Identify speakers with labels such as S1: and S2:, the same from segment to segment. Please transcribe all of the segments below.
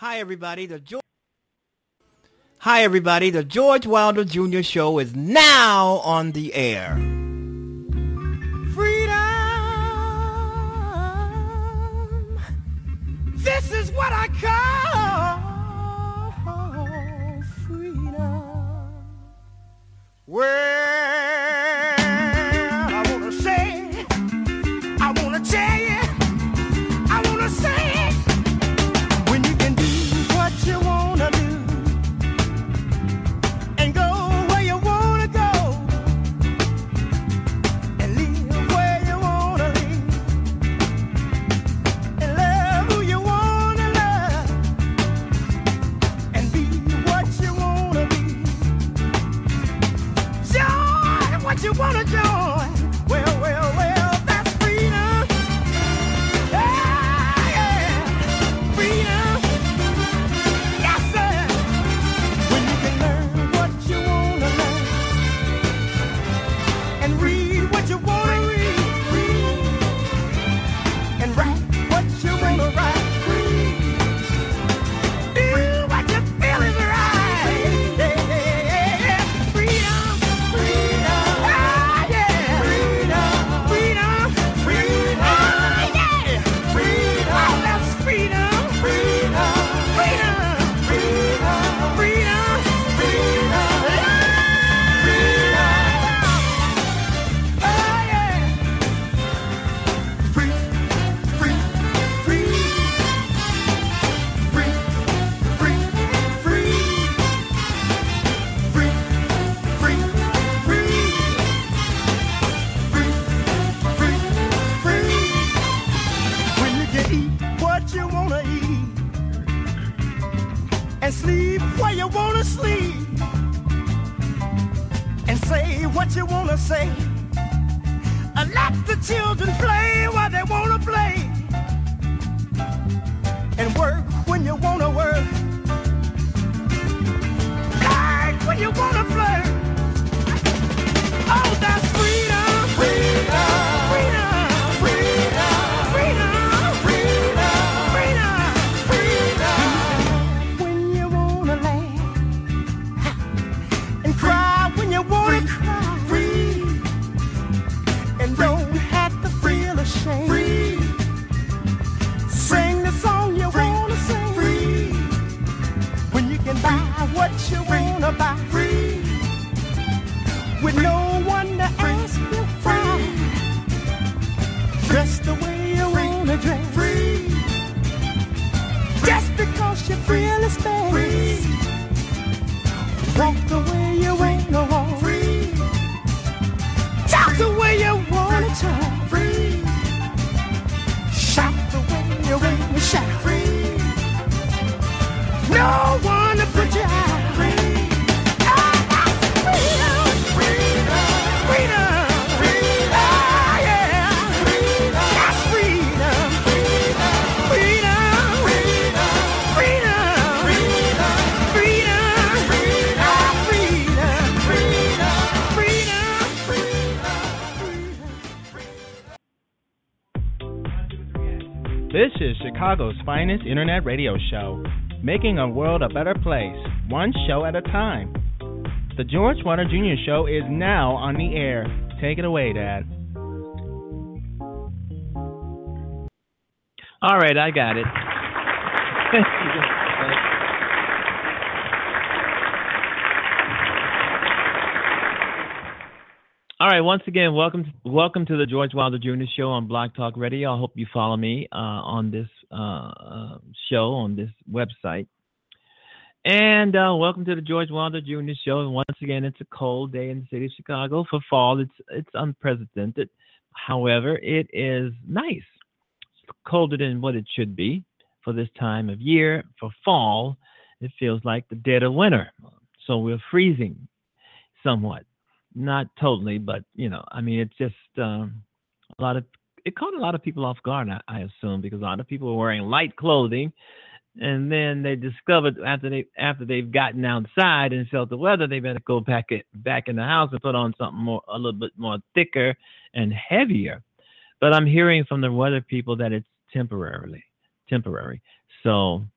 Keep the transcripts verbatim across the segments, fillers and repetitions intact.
S1: Hi, everybody. The George. Hi, everybody. The George Wilder Junior Show is now on the air. Freedom. This is what I call freedom. Well, I want to say, I want to tell you, I want to say, when you can do what you want to do and go where you want to go and live where you want to live and love who you want to love and be what you want to be. Join what you want to join. Well, well, well, that's freedom. Yeah, yeah. Freedom. Yes, sir. When you can learn what you want to learn and read what you want to read, read and write what you want to write, read. Do what you feel is right. Yeah, yeah, yeah, yeah. Freedom, freedom, ah, yeah. Freedom, freedom, freedom, ah, yeah. Freedom, oh, that's freedom, freedom, freedom, freedom, freedom, freedom, freedom, oh, yeah. Free, free, free, free, free, free, free, free, free, free, free, free. When you can eat what you wanna eat and sleep where you wanna sleep and say what you wanna say and let the children play while they wanna play and work when you wanna work, flirt when you wanna flirt. Oh, that's freedom, freedom, freedom, freedom, freedom, freedom, freedom, freedom. When you wanna laugh and cry when you wanna cry, free, and don't have to feel ashamed. Free. Sing the song you wanna sing. Free. When you can buy what you wanna buy. Free. With no one to ask you why. Dress the way you wanna dress. Free. Just because you feel it's best. Free. Walk the way you wanna walk. Free. Talk the way you wanna talk. Free. Shout the way you wanna shout. Free. No one to put you out. Free. Ah, that's freedom. Freedom. Freedom. Freedom. Ah, yeah. Freedom. That's freedom. Freedom. Freedom. Freedom. Freedom. Freedom. Freedom. Ah, freedom. Freedom. Freedom. Freedom.
S2: This is Chicago's finest internet radio show, making a world a better place, one show at a time. The George Wilder Junior Show is now on the air. Take it away, Dad.
S3: All right, I got it. All right, once again, welcome to, welcome to the George Wilder Junior Show on Blog Talk Radio. I hope you follow me uh, on this uh, uh, show, on this website. And uh, welcome to the George Wilder Junior Show. And once again, it's a cold day in the city of Chicago. For fall, it's it's unprecedented. However, it is nice. It's colder than what it should be for this time of year. For fall, it feels like the dead of winter. So we're freezing somewhat. Not totally, but, you know, I mean, it's just um, a lot of, it caught a lot of people off guard, I, I assume, because a lot of people were wearing light clothing. And then they discovered after they after they've gotten outside and felt the weather, they better go back it back in the house and put on something more a little bit more thicker and heavier. But I'm hearing from the weather people that it's temporarily temporary. So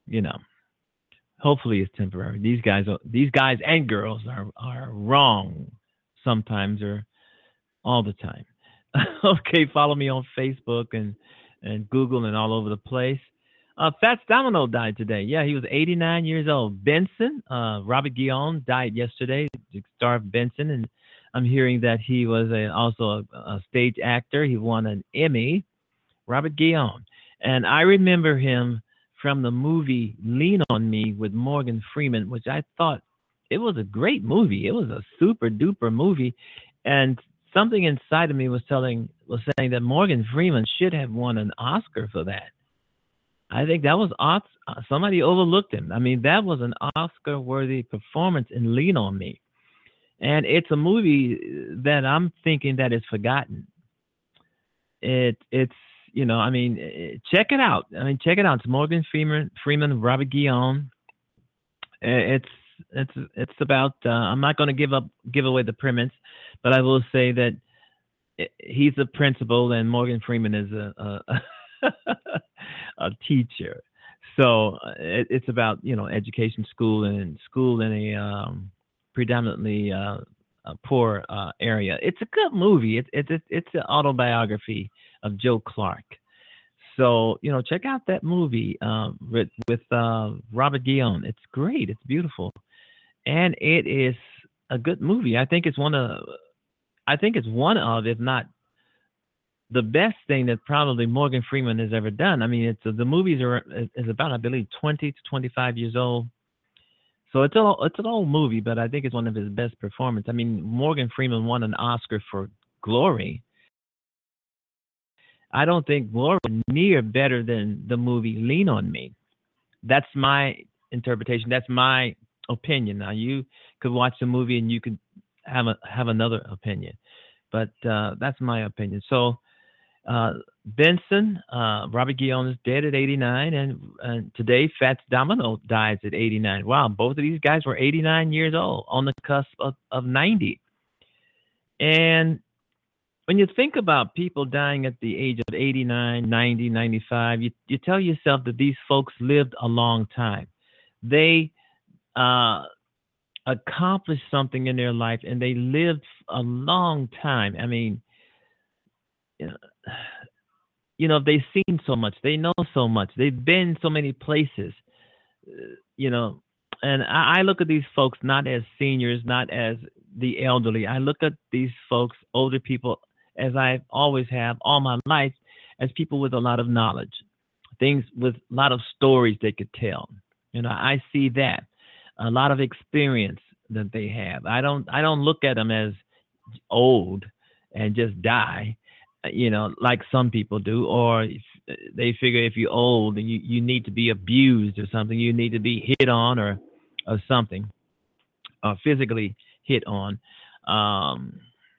S3: you know, hopefully it's temporary. These guys, are, these guys and girls are are wrong sometimes or all the time. Okay, follow me on Facebook and and Google and all over the place. Uh, Fats Domino died today. Yeah, he was eighty-nine years old. Benson, uh, Robert Guillaume died yesterday, the star of Benson, and I'm hearing that he was a, also a, a stage actor. He won an Emmy. Robert Guillaume, and I remember him from the movie Lean on Me with Morgan Freeman, which I thought it was a great movie. It was a super duper movie, and something inside of me was telling was saying that Morgan Freeman should have won an Oscar for that. I think that was somebody overlooked him. I mean, that was an Oscar-worthy performance in Lean on Me, and it's a movie that I'm thinking that is forgotten. It it's you know, I mean, check it out. I mean, check it out. It's Morgan Freeman, Freeman, Robert Guillaume. It's it's it's about. Uh, I'm not going to give up give away the premise, but I will say that he's a principal and Morgan Freeman is a a, a teacher. So it, it's about you know education, school, and school in a um, predominantly uh, a poor uh, area. It's a good movie. It's it's it's an autobiography of Joe Clark. So you know, check out that movie uh, with with uh, Robert Guillaume. It's great. It's beautiful, and it is a good movie. I think it's one of I think it's one of, if not the best thing that probably Morgan Freeman has ever done. I mean, it's the movies are is about I believe twenty to twenty-five years old. So it's a it's an old movie, but I think it's one of his best performances. I mean, Morgan Freeman won an Oscar for Glory. I don't think Glory is near better than the movie Lean on Me. That's my interpretation. That's my opinion. Now you could watch the movie and you could have a have another opinion, but uh, that's my opinion. So uh, Benson, uh, Robert Guillaume is dead at eighty-nine, and, and today Fats Domino dies at eighty-nine. Wow, both of these guys were eighty-nine years old, on the cusp of, of ninety. And when you think about people dying at the age of eighty-nine, ninety, ninety-five, you, you tell yourself that these folks lived a long time. They uh, accomplished something in their life, and they lived a long time. I mean, you know, you know, they've seen so much, they know so much, they've been so many places, you know. And I, I look at these folks not as seniors, not as the elderly. I look at these folks, older people, as I always have all my life, as people with a lot of knowledge, things with a lot of stories they could tell. You know, I see that, a lot of experience that they have. I don't, I don't look at them as old and just die, you know, like some people do, or they figure if you're old and you, you need to be abused or something, you need to be hit on or, or something, or physically hit on. Um,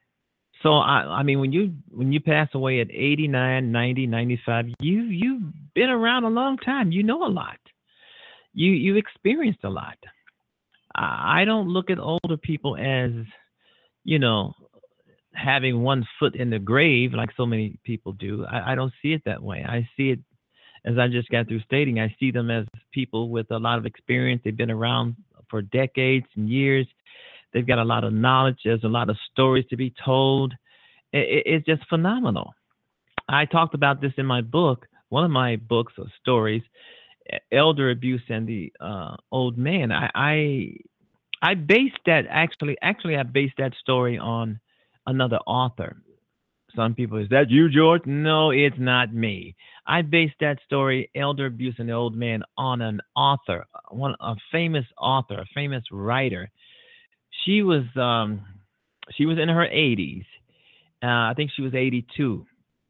S3: so I, I mean, when you when you pass away at eighty-nine, ninety, ninety-five, you you've been around a long time. You know a lot. You you experienced a lot. I, I don't look at older people as, you know, having one foot in the grave like so many people do. I, I don't see it that way. I see it, as I just got through stating, I see them as people with a lot of experience. They've been around for decades and years. They've got a lot of knowledge. There's a lot of stories to be told. It, it, it's just phenomenal. I talked about this in my book, one of my books or stories, Elder Abuse and the uh, Old Man. I, I I based that actually, actually I based that story on another author. Some people, is that you, George? No, it's not me. I based that story, Elder Abuse and the Old Man, on an author, one a famous author, a famous writer. She was um, she was in her eighties. Uh, I think she was eighty-two,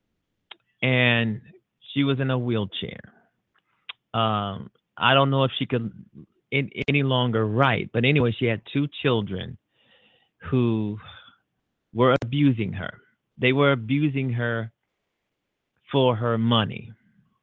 S3: and she was in a wheelchair. Um, I don't know if she could in, any longer write, but anyway, she had two children who were abusing her. They were abusing her for her money.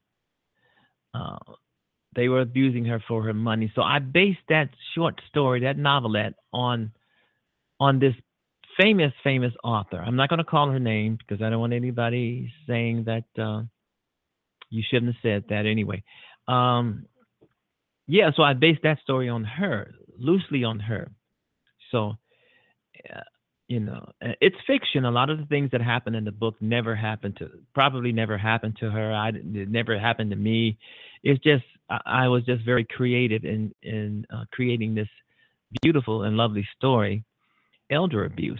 S3: Uh, they were abusing her for her money. So I based that short story, that novelette, on on this famous, famous author. I'm not going to call her name because I don't want anybody saying that uh, you shouldn't have said that anyway. Um, yeah, so I based that story on her, loosely on her. So, uh, you know, uh, it's fiction. A lot of the things that happen in the book never happened to, probably never happened to her. I didn't- it never happened to me. It's just I, I was just very creative in in uh, creating this beautiful and lovely story, elder abuse,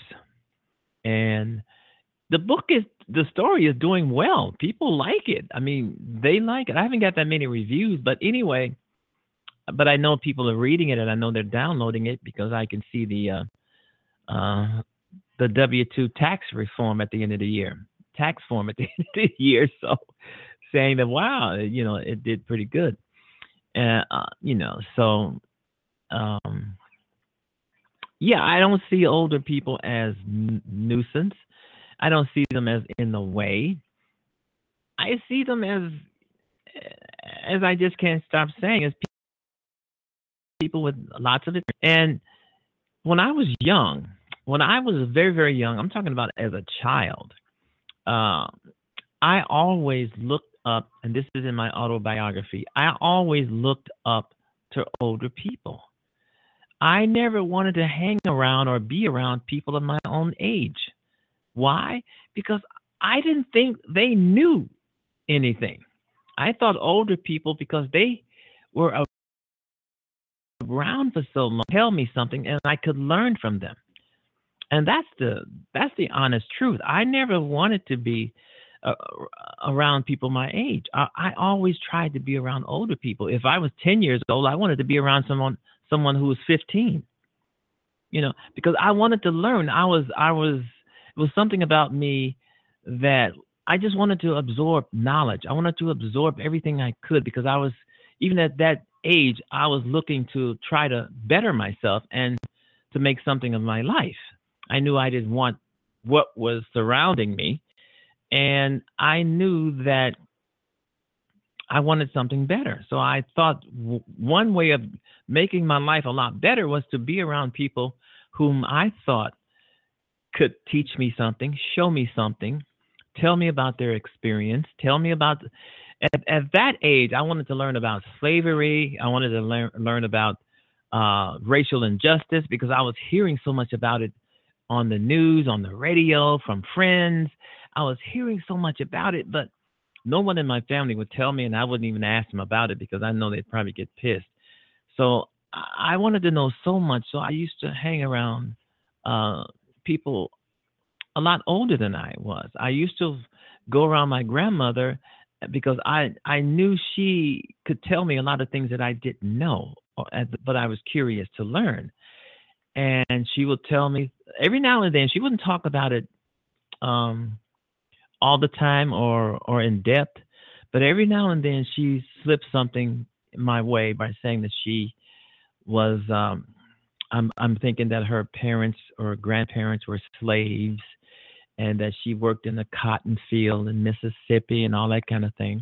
S3: and the book is the story is doing well. People like it. I mean, they like it. I haven't got that many reviews, but anyway, but I know people are reading it and I know they're downloading it because I can see the uh, uh, the W two tax reform at the end of the year, tax form at the end of the year. So saying that, wow, you know, it did pretty good. Uh, uh, you know, so um, yeah, I don't see older people as n- nuisance. I don't see them as in the way. I see them as, as I just can't stop saying, as pe- people with lots of it. And when I was young, when I was very, very young, I'm talking about as a child, uh, I always looked up, and this is in my autobiography, I always looked up to older people. I never wanted to hang around or be around people of my own age. Why? Because I didn't think they knew anything. I thought older people, because they were around for so long, tell me something, and I could learn from them. And that's the that's the honest truth. I never wanted to be uh, around people my age. I, I always tried to be around older people. If I was ten years old, I wanted to be around someone someone who was fifteen. You know, because I wanted to learn. I was I was it was something about me that I just wanted to absorb knowledge. I wanted to absorb everything I could because I was, even at that age, I was looking to try to better myself and to make something of my life. I knew I didn't want what was surrounding me, and I knew that I wanted something better. So I thought w- one way of making my life a lot better was to be around people whom I thought could teach me something, show me something, tell me about their experience, tell me about. At, at that age, I wanted to learn about slavery. I wanted to learn learn about uh, racial injustice because I was hearing so much about it on the news, on the radio, from friends. I was hearing so much about it, but no one in my family would tell me, and I wouldn't even ask them about it because I know they'd probably get pissed. So I I wanted to know so much. So I used to hang around uh, people a lot older than I was. I used to go around my grandmother because I I knew she could tell me a lot of things that I didn't know, or- but I was curious to learn. And she would tell me every now and then. She wouldn't talk about it um, all the time or or in depth, but every now and then she slipped something my way by saying that she was. Um, I'm I'm thinking that her parents or grandparents were slaves, and that she worked in a cotton field in Mississippi and all that kind of thing.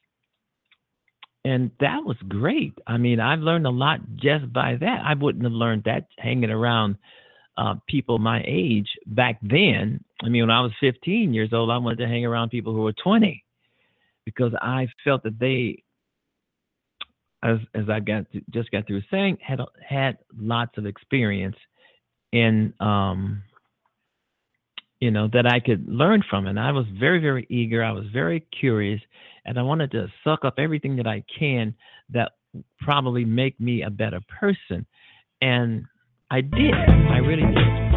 S3: And that was great. I mean, I learned a lot just by that. I wouldn't have learned that hanging around uh, people my age back then. I mean, when I was fifteen years old, I wanted to hang around people who were twenty because I felt that they, as as I got to, just got through saying, had had lots of experience in, um, you know, that I could learn from. And I was very, very eager. I was very curious, and I wanted to suck up everything that I can that probably make me a better person. And I did. I really did.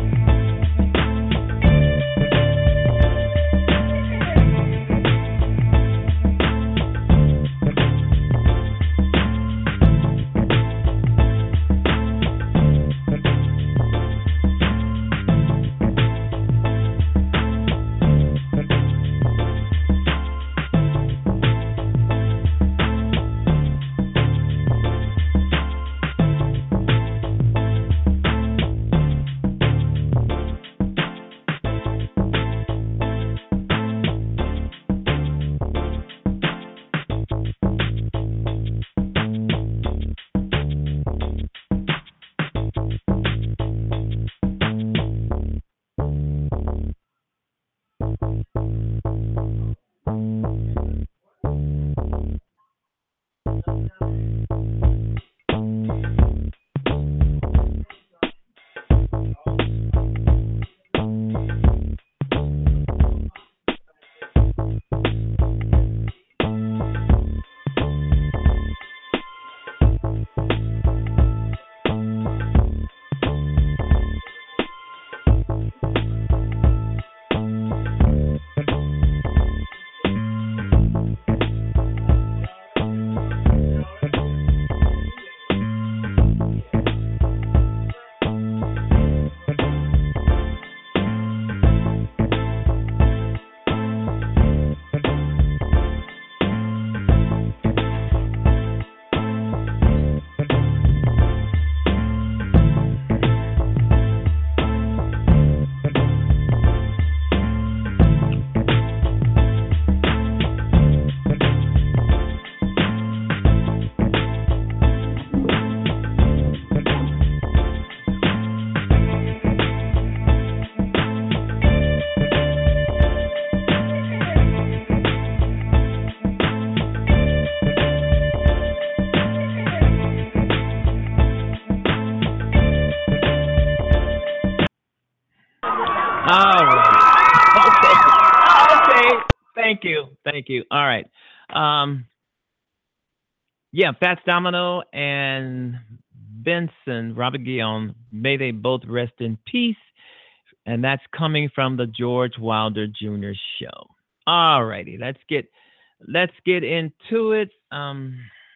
S3: Thank you. All right. Um, yeah, Fats Domino and Benson, Robert Guillaume, may they both rest in peace. And that's coming from the George Wilder Junior Show. All righty, let's get let's get into it. Um,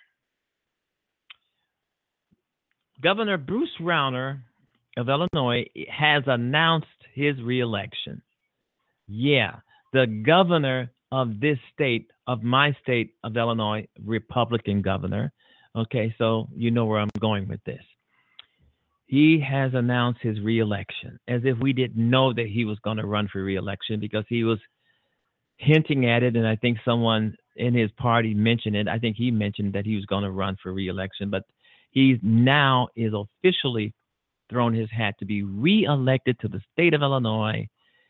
S3: Governor Bruce Rauner of Illinois has announced his reelection. Yeah, the governor of this state, of my state of Illinois, Republican governor. Okay, so you know where I'm going with this. He has announced his reelection, as if we didn't know that he was going to run for reelection, because he was hinting at it, and I think someone in his party mentioned it. I think he mentioned that he was going to run for reelection, but he now is officially thrown his hat to be reelected to the state of Illinois.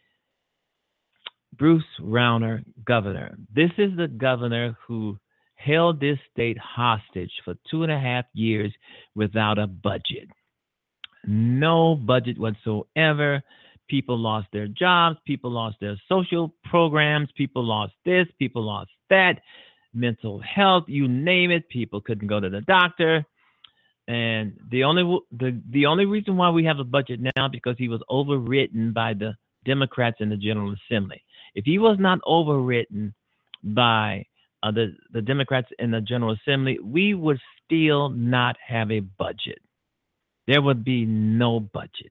S3: Bruce Rauner, governor. This is the governor who held this state hostage for two and a half years without a budget. No budget whatsoever. People lost their jobs. People lost their social programs. People lost this. People lost that. Mental health, you name it. People couldn't go to the doctor. And the only the, the only reason why we have a budget now, because he was overridden by the Democrats in the General Assembly. If he was not overridden by uh, the, the Democrats in the General Assembly, we would still not have a budget. There would be no budget.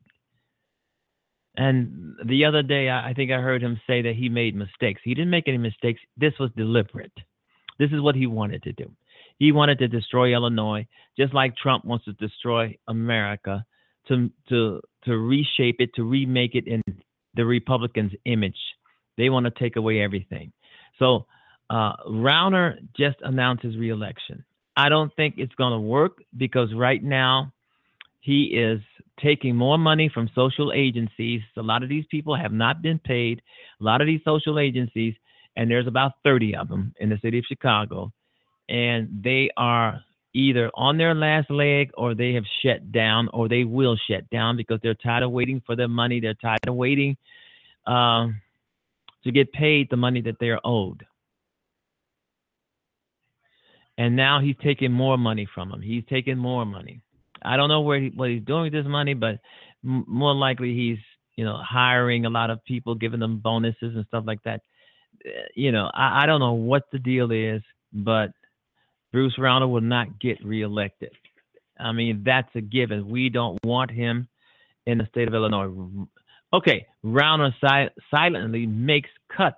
S3: And the other day, I, I think I heard him say that he made mistakes. He didn't make any mistakes. This was deliberate. This is what he wanted to do. He wanted to destroy Illinois, just like Trump wants to destroy America, to to to reshape it, to remake it in the Republicans' image. They want to take away everything. So uh, Rauner just announced his reelection. I don't think it's going to work, because right now he is taking more money from social agencies. A lot of these people have not been paid. A lot of these social agencies, and there's about thirty of them in the city of Chicago, and they are either on their last leg, or they have shut down, or they will shut down, because they're tired of waiting for their money. They're tired of waiting um, to get paid the money that they're owed. And now he's taking more money from them. He's taking more money. I don't know where he, what he's doing with this money, but m- more likely he's, you know, hiring a lot of people, giving them bonuses and stuff like that. Uh, you know, I, I don't know what the deal is, but Bruce Rauner will not get reelected. I mean, that's a given. We don't want him in the state of Illinois. Okay, Rauner si- silently makes cuts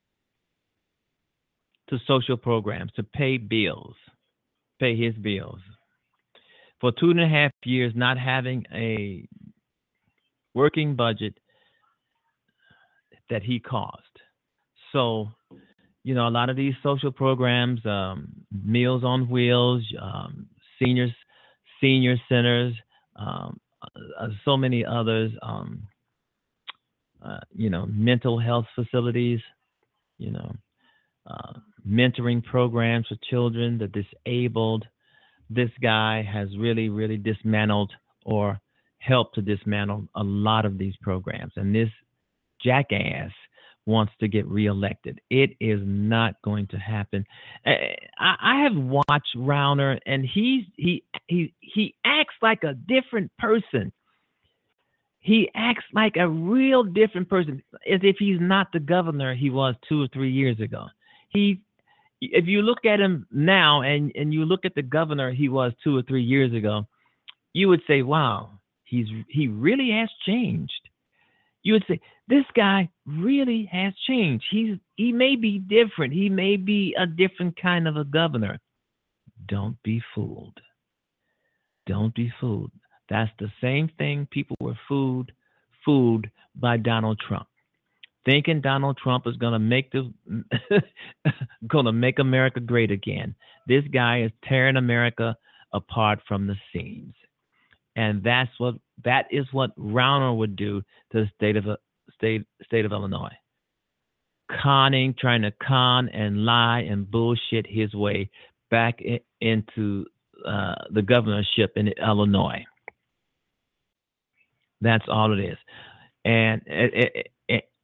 S3: to social programs, to pay bills, pay his bills. For two and a half years, not having a working budget that he caused. So, you know, a lot of these social programs, um, Meals on Wheels, um, seniors, senior centers, um, uh, so many others, um, uh, you know, mental health facilities, you know, uh, mentoring programs for children, the disabled. This guy has really, really dismantled or helped to dismantle a lot of these programs. And this jackass wants to get reelected. It is not going to happen. I, I have watched Rauner, and he's he he he acts like a different person. He acts like a real different person, as if he's not the governor he was two or three years ago. He If you look at him now, and, and you look at the governor he was two or three years ago, you would say, wow, he's he really has changed. You would say, this guy really has changed. He's he may be different. He may be a different kind of a governor. Don't be fooled. Don't be fooled. That's the same thing people were fooled, fooled by Donald Trump, thinking Donald Trump is going to make the going to make America great again. This guy is tearing America apart from the seams, and that's what that is what Rauner would do to the state of state state of Illinois, conning, trying to con and lie and bullshit his way back in, into uh, the governorship in Illinois. That's all it is, and it, it, it,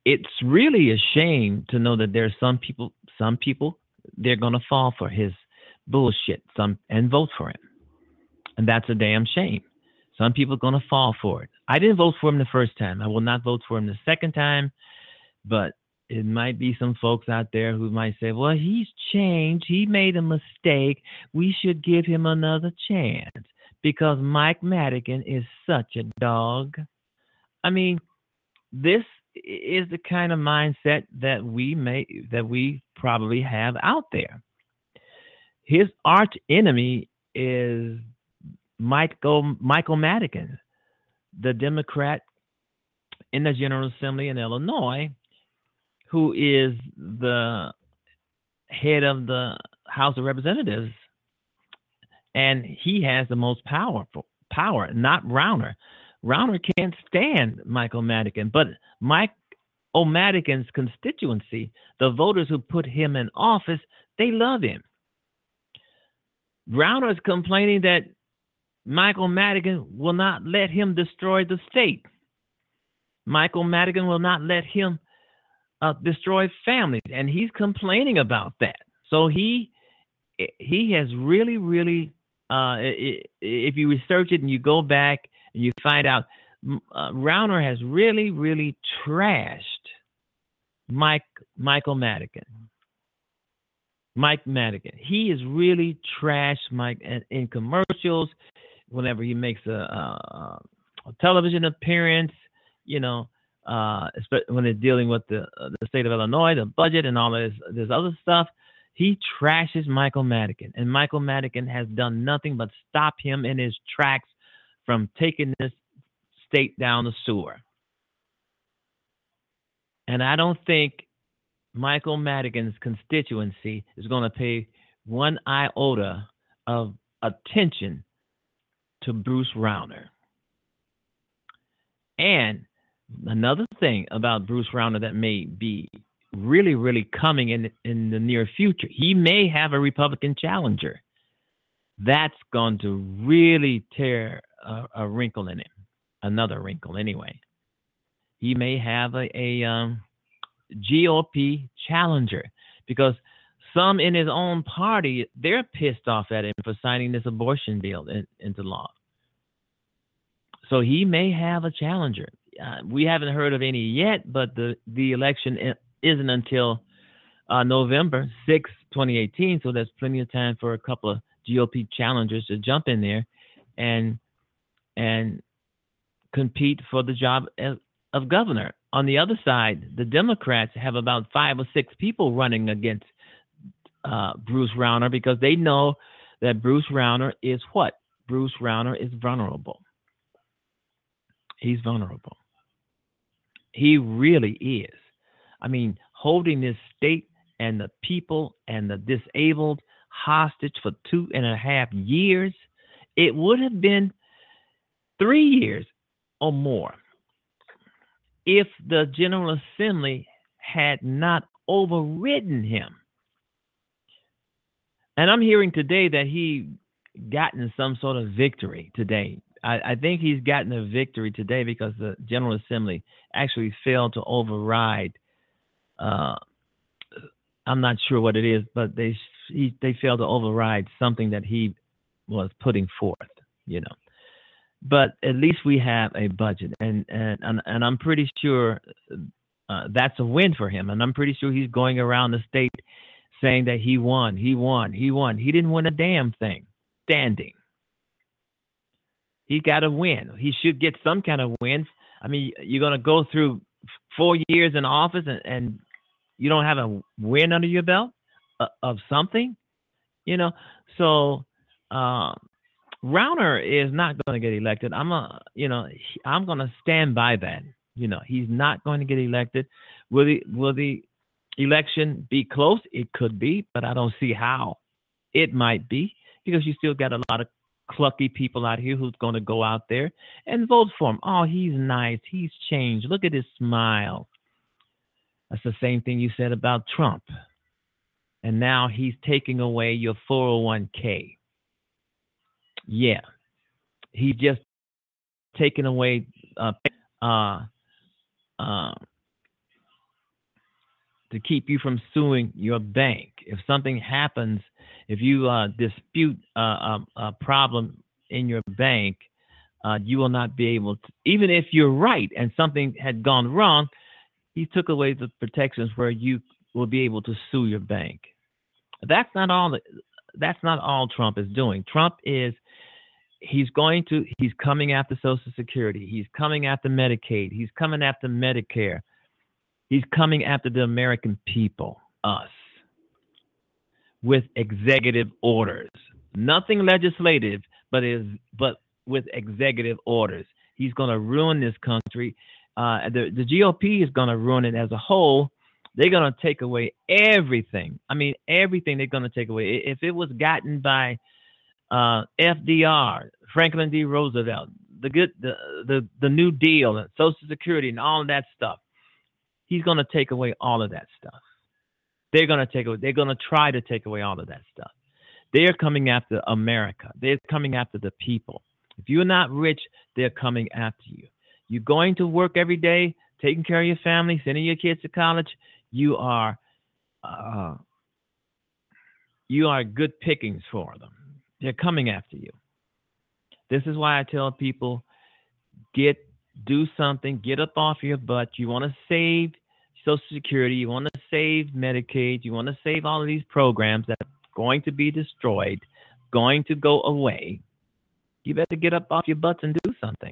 S3: it's really a shame to know that there's some people, some people, they're going to fall for his bullshit some and vote for him. And that's a damn shame. Some people are going to fall for it. I didn't vote for him the first time. I will not vote for him the second time. But it might be some folks out there who might say, well, he's changed. He made a mistake. We should give him another chance because Mike Madigan is such a dog. I mean, this is the kind of mindset that we may that we probably have out there. His arch enemy is Michael Michael Madigan, the Democrat in the General Assembly in Illinois, who is the head of the House of Representatives, and he has the most powerful power, not Rauner. Rauner can't stand Michael Madigan, but Mike O'Madigan's constituency, the voters who put him in office, they love him. Rauner is complaining that Michael Madigan will not let him destroy the state. Michael Madigan will not let him uh, destroy families, and he's complaining about that. So he he has really, really, uh, if you research it and you go back and you find out, uh, Rauner has really, really trashed Mike Michael Madigan. Mike Madigan. He is really trashed Mike in, in commercials. Whenever he makes a, a, a television appearance, you know, uh, when they're dealing with the uh, the state of Illinois, the budget, and all this this other stuff, he trashes Michael Madigan, and Michael Madigan has done nothing but stop him in his tracks from taking this state down the sewer. And I don't think Michael Madigan's constituency is going to pay one iota of attention to Bruce Rauner. And another thing about Bruce Rauner that may be really, really coming in in the near future, he may have a Republican challenger. That's going to really tear a, a wrinkle in him, another wrinkle anyway. He may have a, a um, G O P challenger because some in his own party, they're pissed off at him for signing this abortion bill in, into law. So he may have a challenger. Uh, we haven't heard of any yet, but the, the election isn't until uh, November sixth, twenty eighteen. So there's plenty of time for a couple of G O P challengers to jump in there and and compete for the job as, of governor. On the other side, the Democrats have about five or six people running against uh, Bruce Rauner because they know that Bruce Rauner is what? Bruce Rauner is vulnerable. He's vulnerable. He really is. I mean, holding this state and the people and the disabled hostage for two and a half years, it would have been three years or more if the General Assembly had not overridden him. And I'm hearing today that he gotten some sort of victory today. I, I think he's gotten a victory today because the General Assembly actually failed to override. Uh, I'm not sure what it is, but they he, they failed to override something that he was putting forth, you know. But at least we have a budget, and and and, and I'm pretty sure uh, that's a win for him. And I'm pretty sure he's going around the state saying that he won, he won, he won. He didn't win a damn thing. Standing. He got a win. He should get some kind of win. I mean, you're going to go through four years in office and, and you don't have a win under your belt uh, of something, you know. So uh, Rauner is not going to get elected. I'm a, you know, I'm going to stand by that. You know, he's not going to get elected. Will the will the election be close? It could be, but I don't see how. It might be because you still got a lot of clucky people out here who's going to go out there and vote for him. Oh, he's nice. He's changed. Look at his smile. That's the same thing you said about Trump. And now he's taking away your four oh one k. Yeah. He's just taking away uh, uh, uh, to keep you from suing your bank. If something happens, if you uh, dispute uh, a, a problem in your bank, uh, you will not be able to, even if you're right and something had gone wrong, he took away the protections where you will be able to sue your bank. That's not all. That's not all Trump is doing. Trump is he's going to he's coming after Social Security. He's coming after Medicaid. He's coming after Medicare. He's coming after the American people, us, with executive orders. Nothing legislative, but is but with executive orders. He's going to ruin this country. Uh, the, the G O P is going to ruin it as a whole. They're going to take away everything. I mean, everything they're going to take away. If it was gotten by uh, F D R, Franklin D. Roosevelt, the good, the, the the New Deal, and Social Security, and all of that stuff, he's going to take away all of that stuff. They're going to take away. They're going to try to take away all of that stuff. They're coming after America. They're coming after the people. If you're not rich, they're coming after you. You're going to work every day, taking care of your family, sending your kids to college. You are, uh, you are good pickings for them. They're coming after you. This is why I tell people, get, do something, get up off your butt. You want to save Social Security, you want to save Medicaid, you want to save all of these programs that are going to be destroyed, going to go away. You better get up off your butts and do something.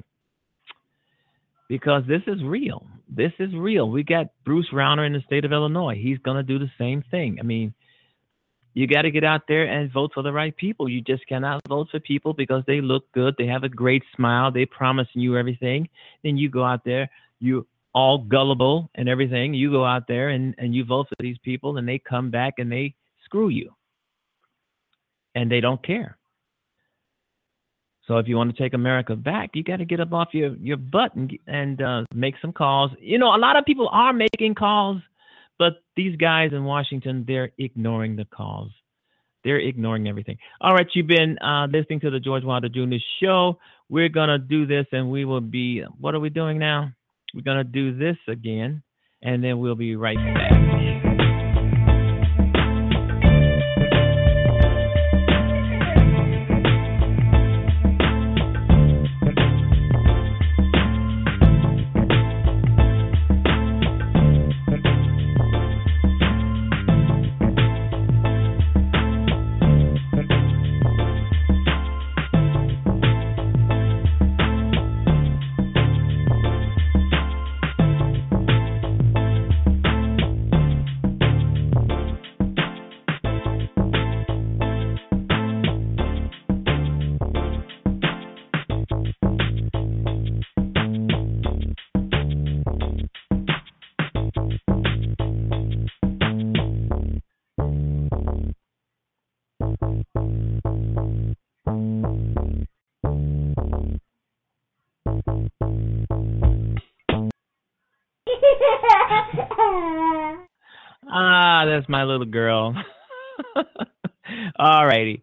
S3: Because this is real. This is real. We got Bruce Rauner in the state of Illinois. He's going to do the same thing. I mean, you got to get out there and vote for the right people. You just cannot vote for people because they look good. They have a great smile. They promising you everything. Then you go out there, you all gullible and everything. You go out there and, and you vote for these people, and they come back and they screw you. And they don't care. So if you want to take America back, you got to get up off your, your butt and, and uh, make some calls. You know, a lot of people are making calls, but these guys in Washington, they're ignoring the calls. They're ignoring everything. All right, you've been uh, listening to the George Wilder Junior Show. We're going to do this, and we will be, what are we doing now? We're going to do this again, and then we'll be right back. Ah, that's my little girl. All righty.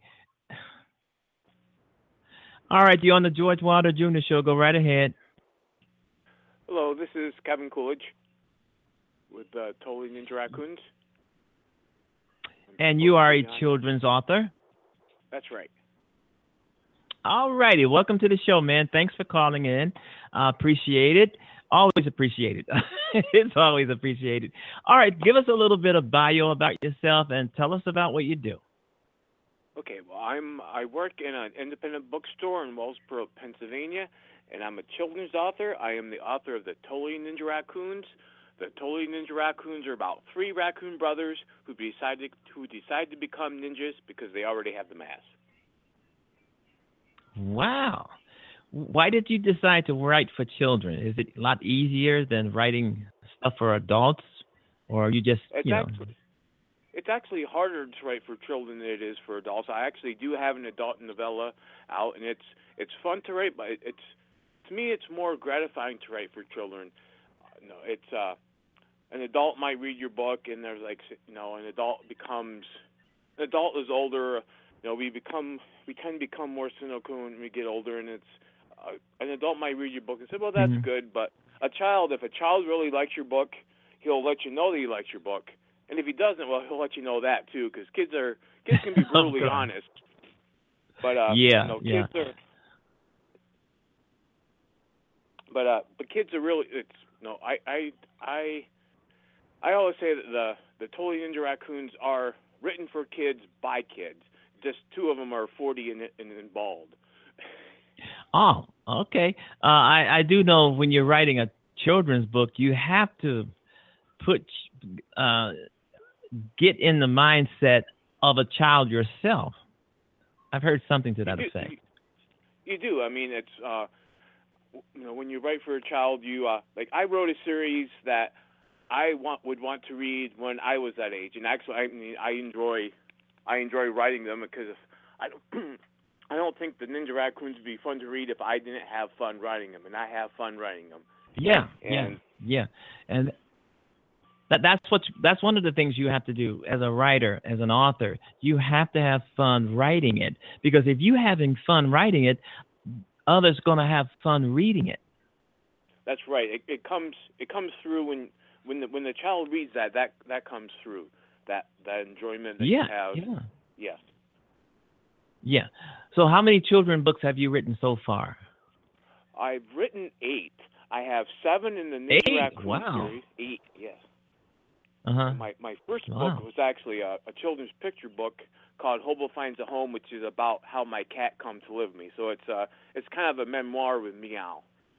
S3: All right, you're on the George Wilder Junior Show. Go right ahead.
S4: Hello, this is Kevin Coolidge with uh, Totally Ninja Raccoons.
S3: And you are a children's author?
S4: That's right.
S3: All righty. Welcome to the show, man. Thanks for calling in. Uh, appreciate it. Always appreciate it. It's always appreciated. All right, give us a little bit of bio about yourself and tell us about what you do.
S4: Okay, well, I'm I work in an independent bookstore in Wellsboro, Pennsylvania, and I'm a children's author. I am the author of the Totally Ninja Raccoons. The Totally Ninja Raccoons are about three raccoon brothers who decided who decide to become ninjas because they already have the mask.
S3: Wow. Why did you decide to write for children? Is it a lot easier than writing stuff for adults, or you just,
S4: It's
S3: you know?
S4: actually, it's actually harder to write for children than it is for adults. I actually do have an adult novella out, and it's it's fun to write, but it's to me it's more gratifying to write for children. Uh, no, it's uh, an adult might read your book, and there's like you know, an adult becomes an adult is older. You know, we become we tend to become more cynical when we get older, and it's. Uh, an adult might read your book and say, well, that's
S3: Mm-hmm.
S4: good, but a child, if a child really likes your book, he'll let you know that he likes your book. And if he doesn't, well, he'll let you know that too, because kids are kids can be brutally
S3: oh,
S4: honest. But uh,
S3: yeah,
S4: you know,
S3: yeah.
S4: kids are. But uh, but kids are really. It's no. I I I I always say that the the Totally Ninja Raccoons are written for kids by kids. Just two of them are forty and, and, and bald.
S3: Oh, okay. Uh, I I do know when you're writing a children's book, you have to put uh, get in the mindset of a child yourself. I've heard something to that
S4: you do,
S3: effect.
S4: You, you do. I mean, it's uh, you know, when you write for a child, you uh, like I wrote a series that I want would want to read when I was that age, and actually, I mean, I enjoy I enjoy writing them because I don't I don't think the Ninja Raccoons would be fun to read if I didn't have fun writing them, and I have fun writing them.
S3: Yeah,
S4: and,
S3: yeah, yeah, and that that's what that's one of the things you have to do as a writer, as an author. You have to have fun writing it, because if you having fun writing it, others going to have fun reading it.
S4: That's right. It, it comes it comes through when when the when the child reads that that that comes through that that enjoyment that
S3: yeah,
S4: you have.
S3: Yeah.
S4: Yes.
S3: Yeah. So how many children books have you written so far?
S4: I've written eight. I have seven in the Ninja
S3: Eight?
S4: Raccoon
S3: Wow.
S4: series. Eight, yes.
S3: Uh-huh.
S4: My my first
S3: Wow.
S4: book was actually a, a children's picture book called Hobo Finds a Home, which is about how my cat come to live with me. So it's uh it's kind of a memoir with Meow.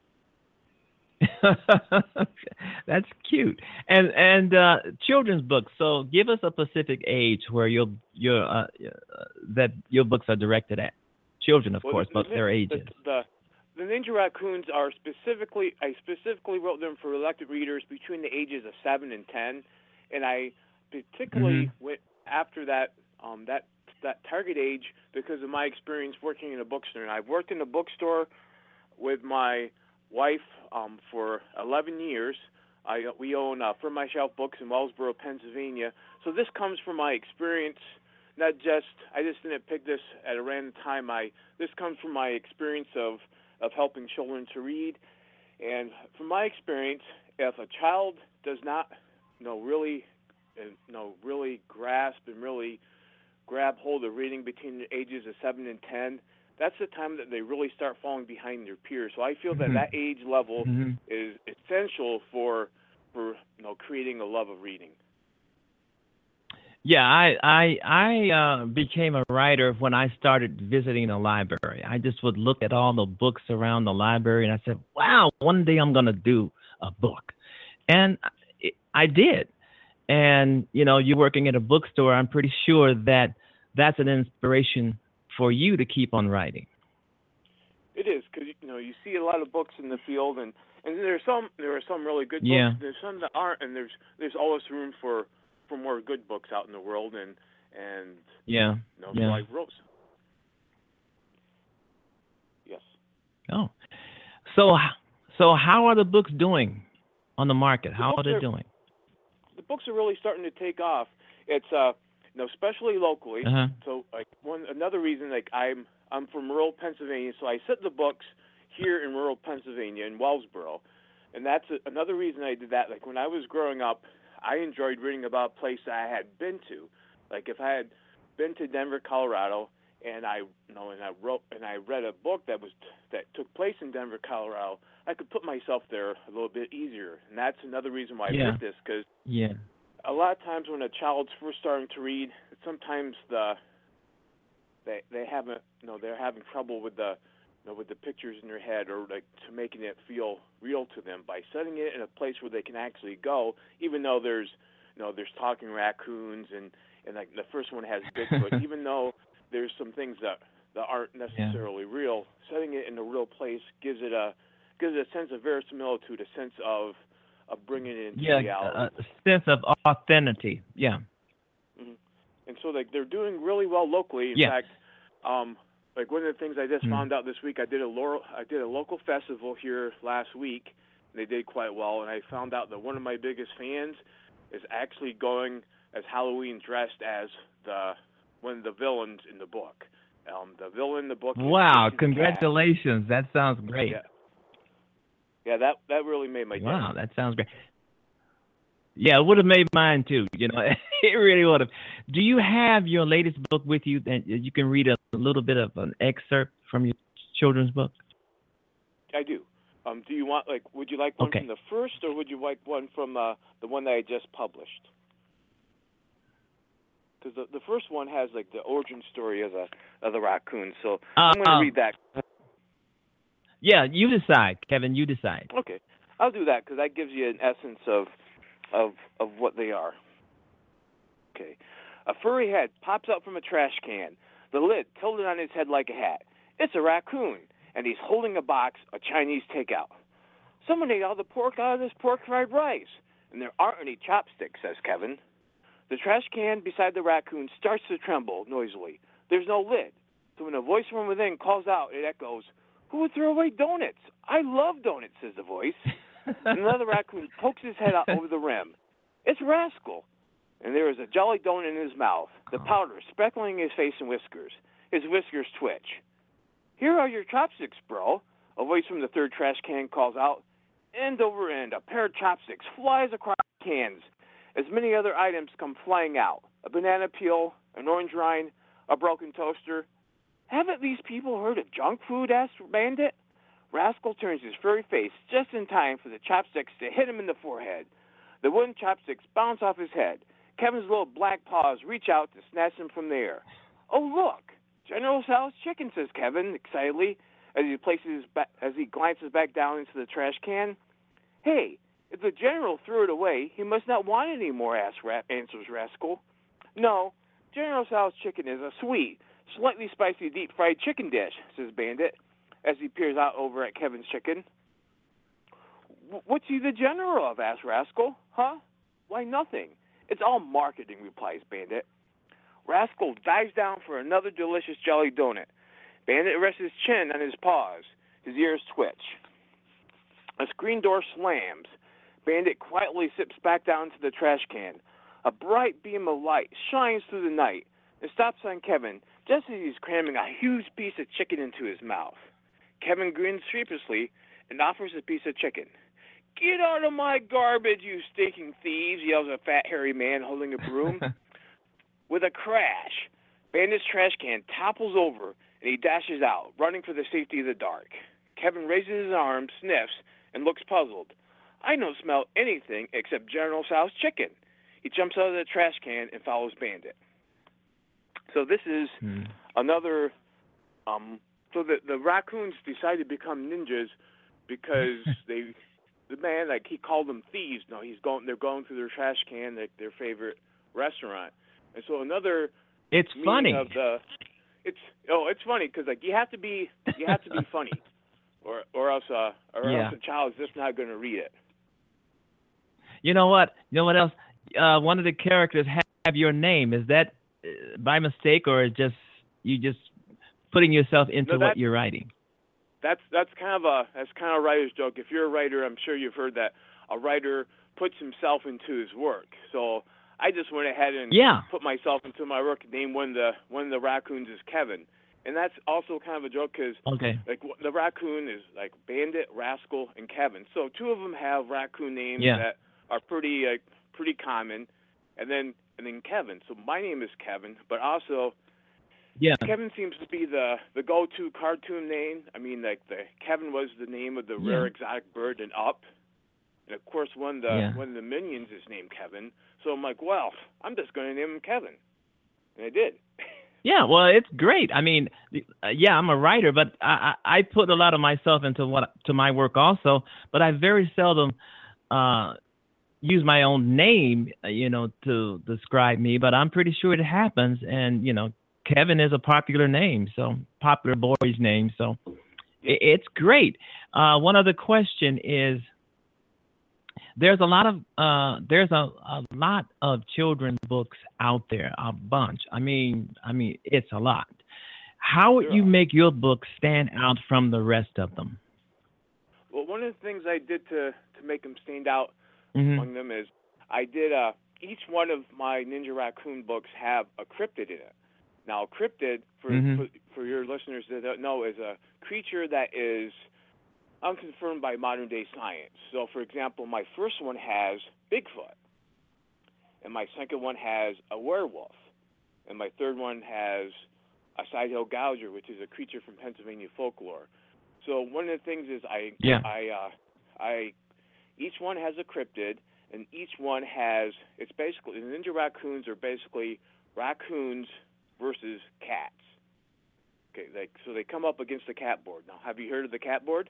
S3: That's cute. And and uh, children's books. So give us a specific age where your your uh, uh, that your books are directed at. Children, of
S4: well,
S3: course,
S4: the,
S3: but
S4: the,
S3: their ages.
S4: The, the the Ninja Raccoons are specifically I specifically wrote them for elected readers between the ages of seven and ten, and I particularly
S3: Mm-hmm.
S4: went after that um that that target age because of my experience working in a bookstore. And I've worked in a bookstore with my wife um, for eleven years. I, we own uh, From My Shelf Books in Wellsboro, Pennsylvania. So this comes from my experience, not just, I just didn't pick this at a random time. I This comes from my experience of, of helping children to read. And from my experience, if a child does not you know, really, you know, really grasp and really grab hold of reading between the ages of seven and ten, that's the time that they really start falling behind their peers. So I feel that
S3: Mm-hmm.
S4: that age level
S3: Mm-hmm.
S4: is essential for for you know creating a love of reading.
S3: Yeah, I I I uh, became a writer when I started visiting the library. I just would look at all the books around the library, and I said, "Wow, one day I'm going to do a book," and it, I did. And you know, you're working at a bookstore. I'm pretty sure that that's an inspiration for you to keep on writing.
S4: It is because you know you see a lot of books in the field, and and there's some there are some really good
S3: Yeah.
S4: books. There's some that aren't, and there's there's always room for, for more good books out in the world, and and
S3: Yeah.
S4: you know,
S3: Yeah.
S4: so I wrote. Yes.
S3: Oh, so so how are the books doing on the market? How are
S4: books
S3: they
S4: are-
S3: doing?
S4: The books are really starting to take off. It's uh, you know, especially locally.
S3: Uh-huh.
S4: So like one another reason, like I'm I'm from rural Pennsylvania, so I set the books here in rural Pennsylvania in Wellsboro, and that's a, another reason I did that. Like when I was growing up, I enjoyed reading about a place that I had been to. Like if I had been to Denver, Colorado, and I you know and I wrote and I read a book that was that took place in Denver, Colorado, I could put myself there a little bit easier. And that's another reason why
S3: Yeah.
S4: I did this, because
S3: Yeah.
S4: a lot of times when a child's first starting to read, sometimes the they they haven't you know they're having trouble with the you know with the pictures in their head, or like to making it feel real to them by setting it in a place where they can actually go, even though there's you know there's talking raccoons and and like the first one has Bigfoot, even though there's some things that that aren't necessarily real. Setting it in a real place gives it a gives it a sense of verisimilitude, a sense of of bringing it into
S3: Yeah,
S4: reality.
S3: a sense of authenticity. Yeah.
S4: Mm-hmm. And so like they're doing really well locally. In
S3: Yeah.
S4: fact, um, like one of the things I just
S3: Mm.
S4: found out this week, I did a Laurel, I did a local festival here last week. And they did quite well, and I found out that one of my biggest fans is actually going as Halloween dressed as the one of the villains in the book. Um, the villain in the book. is
S3: Wow!
S4: Christian
S3: Congratulations. That sounds great.
S4: Cat. Yeah. Yeah, that that really made my day.
S3: Wow, that sounds great. Yeah, it would have made mine too. You know, it really would have. Do you have your latest book with you that you can read a little bit of an excerpt from your children's book?
S4: I do. Um, do you want like? Would you like one
S3: Okay.
S4: from the first, or would you like one from uh, the one that I just published? Because the the first one has like the origin story of the of the raccoon. So
S3: Uh,
S4: I'm going to read that.
S3: Yeah, you decide, Kevin. You decide.
S4: Okay, I'll do that because that gives you an essence of of of what they are. Okay, a furry head pops up from a trash can. The lid tilted on his head like a hat. It's a raccoon, and he's holding a box of Chinese takeout. Someone ate all the pork out of this pork fried rice, and there aren't any chopsticks, says Kevin. The trash can beside the raccoon starts to tremble noisily. There's no lid, so when a voice from within calls out, it echoes, "Who would throw away donuts? I love donuts," says the voice. And another raccoon pokes his head out over the rim. It's Rascal, and there is a jelly donut in his mouth, the powder speckling his face and whiskers. His whiskers twitch. "Here are your chopsticks, bro," a voice from the third trash can calls out. End over end, a pair of chopsticks flies across the cans as many other items come flying out. A banana peel, an orange rind, a broken toaster. "Haven't these people heard of junk food?" asked Bandit. Rascal turns his furry face just in time for the chopsticks to hit him in the forehead. The wooden chopsticks bounce off his head. Kevin's little black paws reach out to snatch them from the air. "Oh, look! General Tso's chicken," says Kevin excitedly as he places ba- as he glances back down into the trash can. "Hey, if the general threw it away, he must not want it anymore," asks Ra- answers Rascal. "No, General Tso's chicken is a sweet, slightly spicy deep-fried chicken dish," says Bandit as he peers out over at Kevin's chicken. "What's he the general of?" asks Rascal. "Huh? Why, nothing. It's all marketing," replies Bandit. Rascal dives down for another delicious jelly donut. Bandit rests his chin on his paws. His ears twitch. A screen door slams. Bandit quietly sips back down to the trash can. A bright beam of light shines through the night and stops on Kevin just as he's cramming a huge piece of chicken into his mouth. Kevin grins sheepishly and offers a piece of chicken. "Get out of my garbage, you stinking thieves," yells a fat, hairy man holding a broom. With a crash, Bandit's trash can topples over and he dashes out, running for the safety of the dark. Kevin raises his arm, sniffs, and looks puzzled. "I don't smell anything except General Tso's chicken." He jumps out of the trash can and follows Bandit. So this is
S3: Hmm.
S4: another. Um, so the the raccoons decide to become ninjas because they, the man like he called them thieves. No, he's going. They're going through their trash can, like their favorite restaurant, and so another.
S3: It's funny.
S4: Of the, it's oh, it's funny because like you have to be you have to be funny, or or else uh or
S3: Yeah.
S4: else a child is just not going to read it.
S3: You know what? You know what else? Uh, one of the characters have, have your name. Is that uh, by mistake, or is just you just putting yourself into
S4: No,
S3: what
S4: that-
S3: you're writing?
S4: That's that's kind of a that's kind of a writer's joke. If you're a writer, I'm sure you've heard that a writer puts himself into his work. So I just went ahead and
S3: Yeah.
S4: put myself into my work. Named one of the one of the raccoons is Kevin, and that's also kind of a joke because
S3: Okay.
S4: like wh- the raccoon is like Bandit, Rascal, and Kevin. So two of them have raccoon names
S3: Yeah.
S4: that are pretty like pretty common, and then and then Kevin. So my name is Kevin, but also
S3: Yeah.
S4: Kevin seems to be the, the go-to cartoon name. I mean, like the Kevin was the name of the
S3: Yeah.
S4: rare exotic bird in Up, and of course one of the
S3: Yeah.
S4: one of the minions is named Kevin. So I'm like, well, I'm just going to name him Kevin, and I did.
S3: Yeah, well, it's great. I mean, uh, yeah, I'm a writer, but I, I I put a lot of myself into what to my work also. But I very seldom uh, use my own name, uh, you know, to describe me. But I'm pretty sure it happens, and you know, Kevin is a popular name, so popular boy's name. So it, it's great. Uh, one other question is. There's a lot of uh, there's a, a lot of children's books out there, a bunch. I mean, I mean, it's a lot. How would
S4: There
S3: you
S4: are.
S3: make your book stand out from the rest of them?
S4: Well, one of the things I did to to make them stand out
S3: Hmm.
S4: among them is I did uh each one of my Ninja Raccoon books have a cryptid in it. Now, a cryptid for
S3: Mhm.
S4: for, for your listeners that don't know is a creature that is unconfirmed by modern day science. So, for example, my first one has Bigfoot. and my second one has a werewolf, and my third one has a side-hill gouger, which is a creature from Pennsylvania folklore. So one of the things is I
S3: Yeah.
S4: I uh, I each one has a cryptid, and each one has it's basically the ninja raccoons are basically raccoons versus cats. Okay, like so they come up against the cat board. Now, have you heard of the cat board?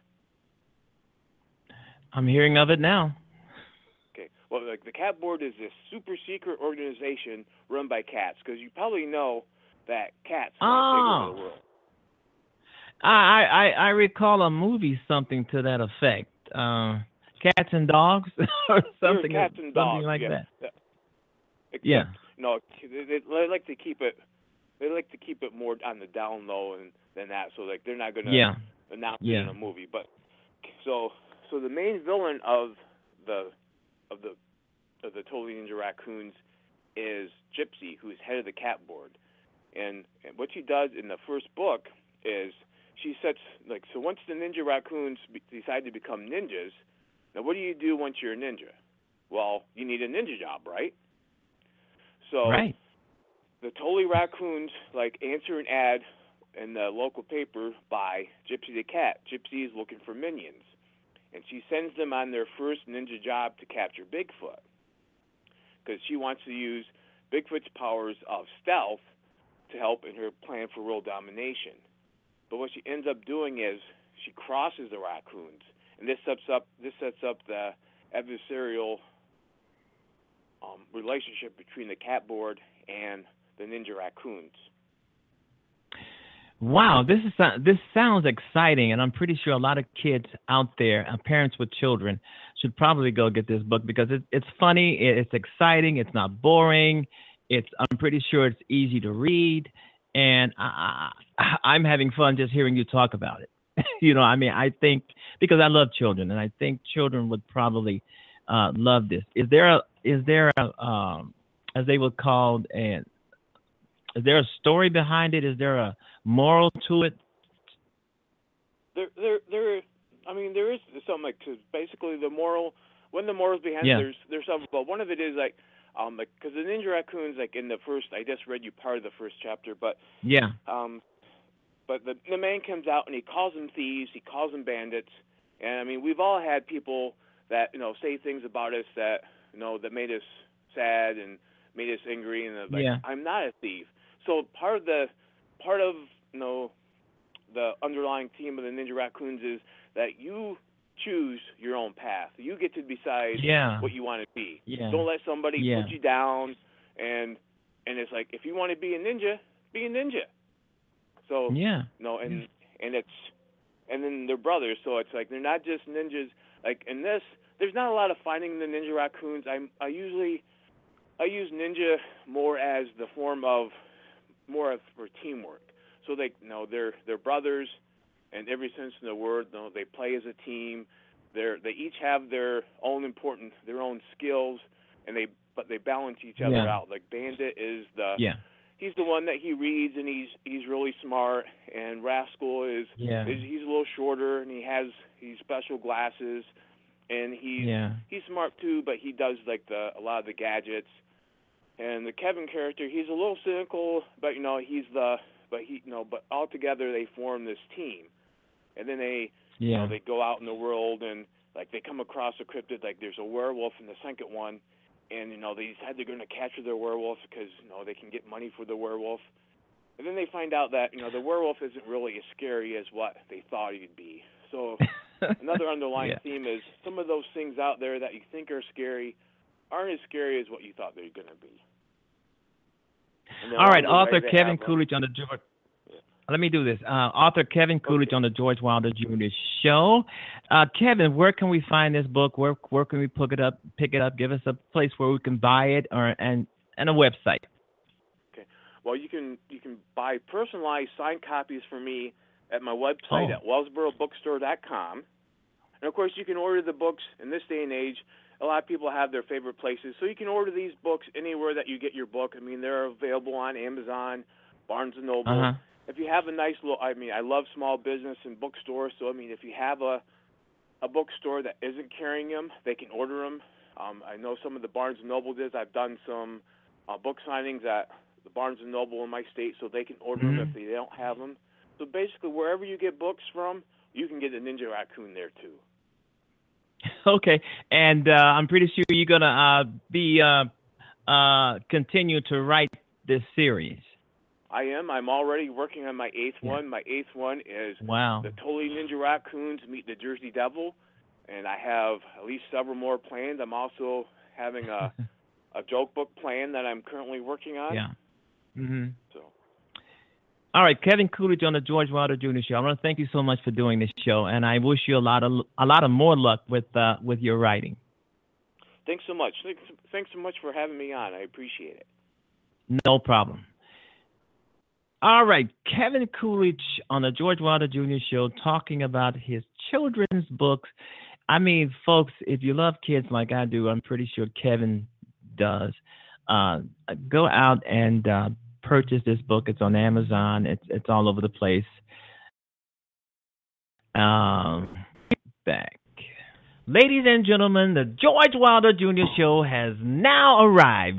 S3: I'm hearing of it now.
S4: Okay, well, like the cat board is this super secret organization run by cats, because you probably know that cats want to take
S3: Oh.
S4: over the world.
S3: I, I I recall a movie something to that effect. Uh, Cats and Dogs or something,
S4: Cats and
S3: something
S4: dogs,
S3: like
S4: yeah.
S3: that.
S4: Except,
S3: Yeah.
S4: you know, they, they, they like to keep it. They like to keep it more on the down low and than that. So like they're not gonna
S3: Yeah.
S4: announce
S3: Yeah.
S4: it in a movie. But so so the main villain of the of the of the Totally Ninja Raccoons is Gypsy, who is head of the cat board. And, and what she does in the first book is she sets like so once the Ninja Raccoons be, decide to become ninjas. Now, what do you do once you're a ninja? Well, you need a ninja job, right? So
S3: Right.
S4: the Totally Raccoons like answer an ad in the local paper by Gypsy the cat. Gypsy is looking for minions, and she sends them on their first ninja job to capture Bigfoot, because she wants to use Bigfoot's powers of stealth to help in her plan for world domination. But what she ends up doing is she crosses the raccoons, and this sets up this sets up the adversarial um, relationship between the cat board and the ninja raccoons.
S3: Wow, this is this sounds exciting, and I'm pretty sure a lot of kids out there, uh, parents with children, should probably go get this book, because it, it's funny, it, it's exciting, it's not boring, it's I'm pretty sure it's easy to read, and I, I, I'm having fun just hearing you talk about it. You know, I mean, I think because I love children, and I think children would probably uh, love this. Is there a is there a um, as they would call an is there a story behind it? Is there a moral to it?
S4: There, there, there. I mean, there is something like, cause basically the moral. One of the morals behind
S3: Yeah.
S4: it, there's there's some. But one of it is like, um, like because the Ninja Raccoons, like in the first, I just read you part of the first chapter, but
S3: Yeah.
S4: um, but the the man comes out and he calls them thieves, he calls them bandits, and I mean, we've all had people that you know say things about us that you know that made us sad and made us angry, and like,
S3: Yeah.
S4: I'm not a thief. So part of the part of you know the underlying theme of the Ninja Raccoons is that you choose your own path. You get to decide
S3: Yeah.
S4: what you want to be.
S3: Yeah.
S4: Don't let somebody
S3: Yeah.
S4: put you down. And and it's like, if you want to be a ninja, be a ninja. So
S3: Yeah.
S4: no, and and it's and then they're brothers, so it's like they're not just ninjas. Like in this, there's not a lot of finding the Ninja Raccoons. I I usually I use ninja more as the form of more of for teamwork. So they you know they're they're brothers, in every sense of the word. You know, they play as a team. They're they each have their own important their own skills, and they but they balance each other
S3: Yeah.
S4: out. Like Bandit is the
S3: Yeah.
S4: he's the one that he reads and he's he's really smart, and Rascal is,
S3: Yeah.
S4: is he's a little shorter and he has he's special glasses, and he's
S3: Yeah.
S4: he's smart too, but he does like the a lot of the gadgets. And the Kevin character, he's a little cynical, but you know he's the but he you know but all together they form this team, and then they you
S3: Yeah.
S4: know they go out in the world and like they come across a cryptid, like there's a werewolf in the second one, and you know they decide they're going to capture their werewolf because you know they can get money for the werewolf, and then they find out that you know the werewolf isn't really as scary as what they thought he'd be. So another underlying
S3: Yeah.
S4: theme is some of those things out there that you think are scary aren't as scary as what you thought they were going to be. And then
S3: All right,
S4: along the way,
S3: author
S4: they
S3: Kevin
S4: have, uh,
S3: Coolidge on the George. Let me do this. Uh, author Kevin Coolidge on the George Wilder Junior Show. Uh, Kevin, where can we find this book? Where where can we pick it up? Pick it up. Give us a place where we can buy it, or and and a website.
S4: Okay. Well, you can you can buy personalized signed copies from me at my website
S3: Oh.
S4: at wellsboro bookstore dot com. And of course, you can order the books in this day and age. A lot of people have their favorite places, so you can order these books anywhere that you get your book. I mean, they're available on Amazon, Barnes and Noble.
S3: Uh huh.
S4: If you have a nice little, I mean, I love small business and bookstores, so I mean, if you have a a bookstore that isn't carrying them, they can order them Um, I know some of the Barnes and Noble does. I've done some uh, book signings at the Barnes and Noble in my state, so they can order
S3: Mm-hmm.
S4: them if they don't have them. So basically, wherever you get books from, you can get a Ninja Raccoon there too.
S3: Okay, and uh, I'm pretty sure you're gonna uh, be uh, uh, continue to write this series.
S4: I am. I'm already working on my eighth
S3: Yeah.
S4: one. My eighth one is
S3: Wow.
S4: the Totally Ninja Raccoons meet the Jersey Devil, and I have at least several more planned. I'm also having a a joke book plan that I'm currently working on.
S3: Yeah. Mm-hmm.
S4: So.
S3: All right, Kevin Coolidge on the George Wilder Junior Show. I want to thank you so much for doing this show, and I wish you a lot of a lot of more luck with uh, with your writing.
S4: Thanks so much. Thanks, thanks so much for having me on. I appreciate it.
S3: No problem. All right, Kevin Coolidge on the George Wilder Junior Show talking about his children's books. I mean, folks, if you love kids like I do, I'm pretty sure Kevin does. Uh, go out and uh, purchase this book. It's on Amazon. It's it's all over the place. Um, back. Ladies and gentlemen, the George Wilder Junior Show has now arrived.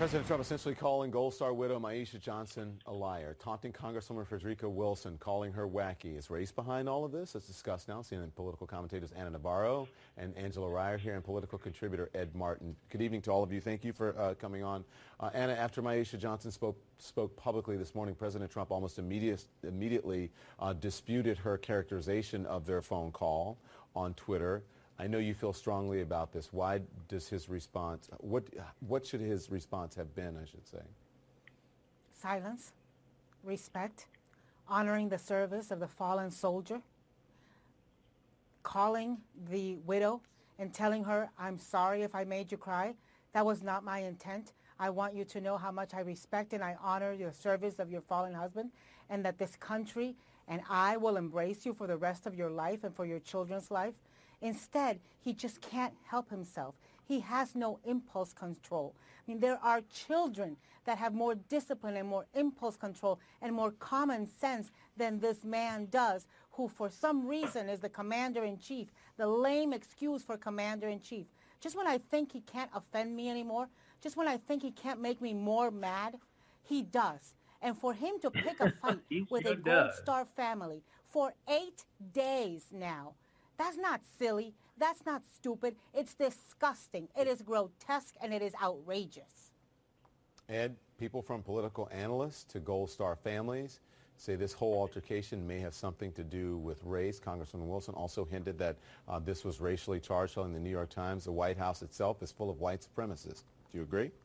S5: President Trump essentially calling Gold Star widow Myeshia Johnson a liar, taunting Congresswoman Frederica Wilson, calling her wacky. Is race behind all of this? Let's discuss now. C N N political commentators Ana Navarro and Angela Ryer here, and political contributor Ed Martin. Good evening to all of you. Thank you for uh, coming on. Uh, Anna, after Myeshia Johnson spoke spoke publicly this morning, President Trump almost immediate, immediately uh, disputed her characterization of their phone call on Twitter. I know you feel strongly about this. Why does his response, what what should his response have been, I should say?
S6: Silence, respect, honoring the service of the fallen soldier, calling the widow and telling her, I'm sorry if I made you cry. That was not my intent. I want you to know how much I respect and I honor the service of your fallen husband, and that this country and I will embrace you for the rest of your life and for your children's life. Instead, he just can't help himself. He has no impulse control. I mean, there are children that have more discipline and more impulse control and more common sense than this man does, who for some reason is the commander-in-chief, the lame excuse for commander-in-chief. Just when I think he can't offend me anymore, just when I think he can't make me more mad, he does. And for him to pick a fight with a Gold Star family for eight days now, that's not silly. That's not stupid. It's disgusting. It is grotesque, and it is outrageous.
S5: Ed, people from political analysts to Gold Star families say this whole altercation may have something to do with race. Congresswoman Wilson also hinted that uh, this was racially charged, telling the New York Times the White House itself is full of white supremacists. Do you agree?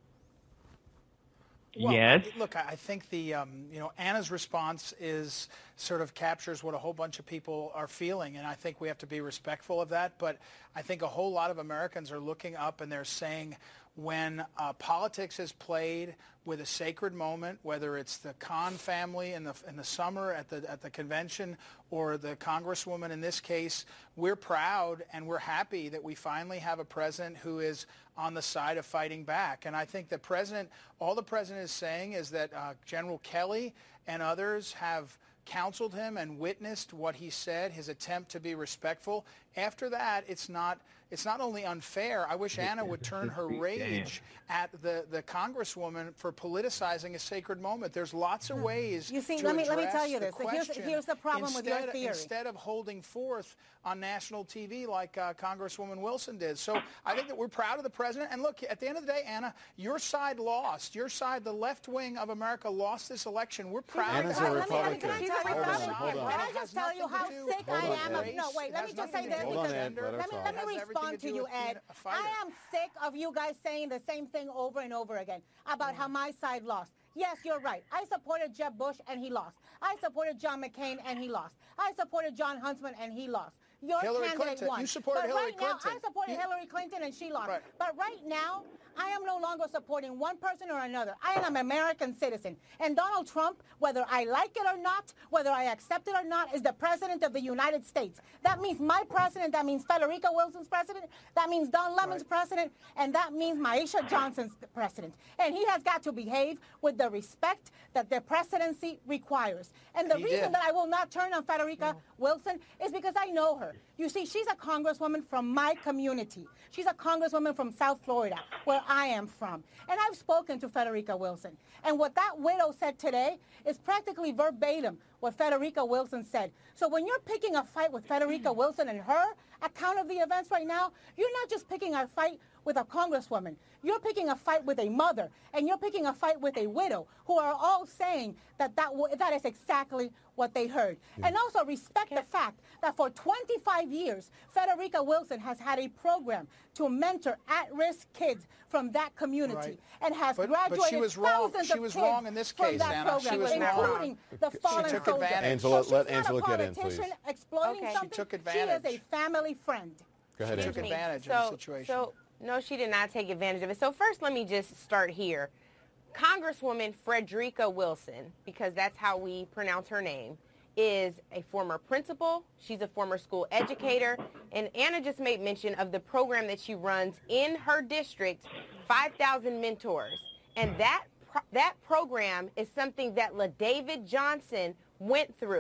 S7: Well,
S3: yes.
S7: I, look, I think the um, you know Anna's response is sort of captures what a whole bunch of people are feeling, and I think we have to be respectful of that. But I think a whole lot of Americans are looking up and they're saying, when uh, politics is played with a sacred moment, whether it's the Khan family in the in the summer at the at the convention or the Congresswoman in this case, we're proud and we're happy that we finally have a president who is on the side of fighting back. And I think the president, all the president is saying is that uh, General Kelly and others have counseled him and witnessed what he said, his attempt to be respectful. After that, it's not it's not only unfair. I wish Anna would turn her rage at the, the Congresswoman for politicizing a sacred moment. There's lots of ways
S6: you see,
S7: to
S6: let me, let me
S7: address
S6: tell you
S7: the
S6: this. Here's,
S7: question
S6: here's the problem
S7: instead,
S6: with your theory.
S7: Instead of holding forth on national T V like uh, Congresswoman Wilson did. So I think that we're proud of the president. And look, at the end of the day, Anna, your side lost. Your side, the left wing of America, lost this election. We're proud
S5: Anna's
S7: of that.
S5: a Republican.
S6: Can I tell you
S5: Hold on,
S6: something?
S5: hold on.
S6: Can I just tell you how sick I am of, no, wait, let me just say this.
S5: Hold on, Ed, let her
S6: Let me,
S5: talk.
S6: let me respond to you, Ed. I am sick of you guys saying the same thing over and over again about how my side lost. Yes, you're right. I supported Jeb Bush and he lost. I supported John McCain and he lost. I supported John Huntsman and he lost. Your
S7: Hillary
S6: candidate
S7: Clinton.
S6: won.
S7: You supported
S6: but
S7: Hillary
S6: right
S7: Clinton.
S6: now, I supported
S7: You-
S6: Hillary Clinton and she lost.
S7: Right.
S6: But right now, I am no longer supporting one person or another. I am an American citizen. And Donald Trump, whether I like it or not, whether I accept it or not, is the president of the United States. That means my president. That means Federica Wilson's president. That means Don Lemon's
S7: Right.
S6: president. And that means Myeshia Johnson's president. And he has got to behave with the respect that the presidency requires. And the
S7: He
S6: reason
S7: did.
S6: that I will not turn on Federica Wilson is because I know her. You see, she's a congresswoman from my community. She's a congresswoman from South Florida, where I am from. And I've spoken to Federica Wilson. And what that widow said today is practically verbatim what Federica Wilson said. So when you're picking a fight with Federica Wilson and her account of the events right now, you're not just picking a fight with a congresswoman. You're picking a fight with a mother, and you're picking a fight with a widow, who are all saying that that, w- that is exactly what they heard. And also respect the fact that for twenty-five years, Federica Wilson has had a program to mentor at-risk kids from that community,
S7: Right.
S6: and has
S7: But- but
S6: graduated
S7: she was wrong-
S6: thousands
S7: she
S6: of
S7: was
S6: kids
S7: wrong in this
S6: from
S7: case,
S6: that
S7: Anna.
S6: program,
S7: She was
S6: including
S7: wrong.
S6: the
S7: She
S6: fallen
S7: took
S6: soldiers.
S7: advantage.
S5: Angela,
S6: So
S5: let
S6: she's not
S5: Angela
S6: a
S5: get in,
S6: politician
S5: please.
S6: exploiting
S8: Okay. She
S6: something.
S7: took
S6: She
S7: advantage.
S6: is a family friend.
S5: Go ahead,
S7: She
S5: Angela.
S7: took advantage
S8: so,
S7: of the situation.
S8: So, no, she did not take advantage of it. So first, let me just start here. Congresswoman Frederica Wilson, because that's how we pronounce her name, is a former principal. She's a former school educator. And Anna just made mention of the program that she runs in her district, five thousand Mentors. And that pro- that program is something that LaDavid Johnson went through.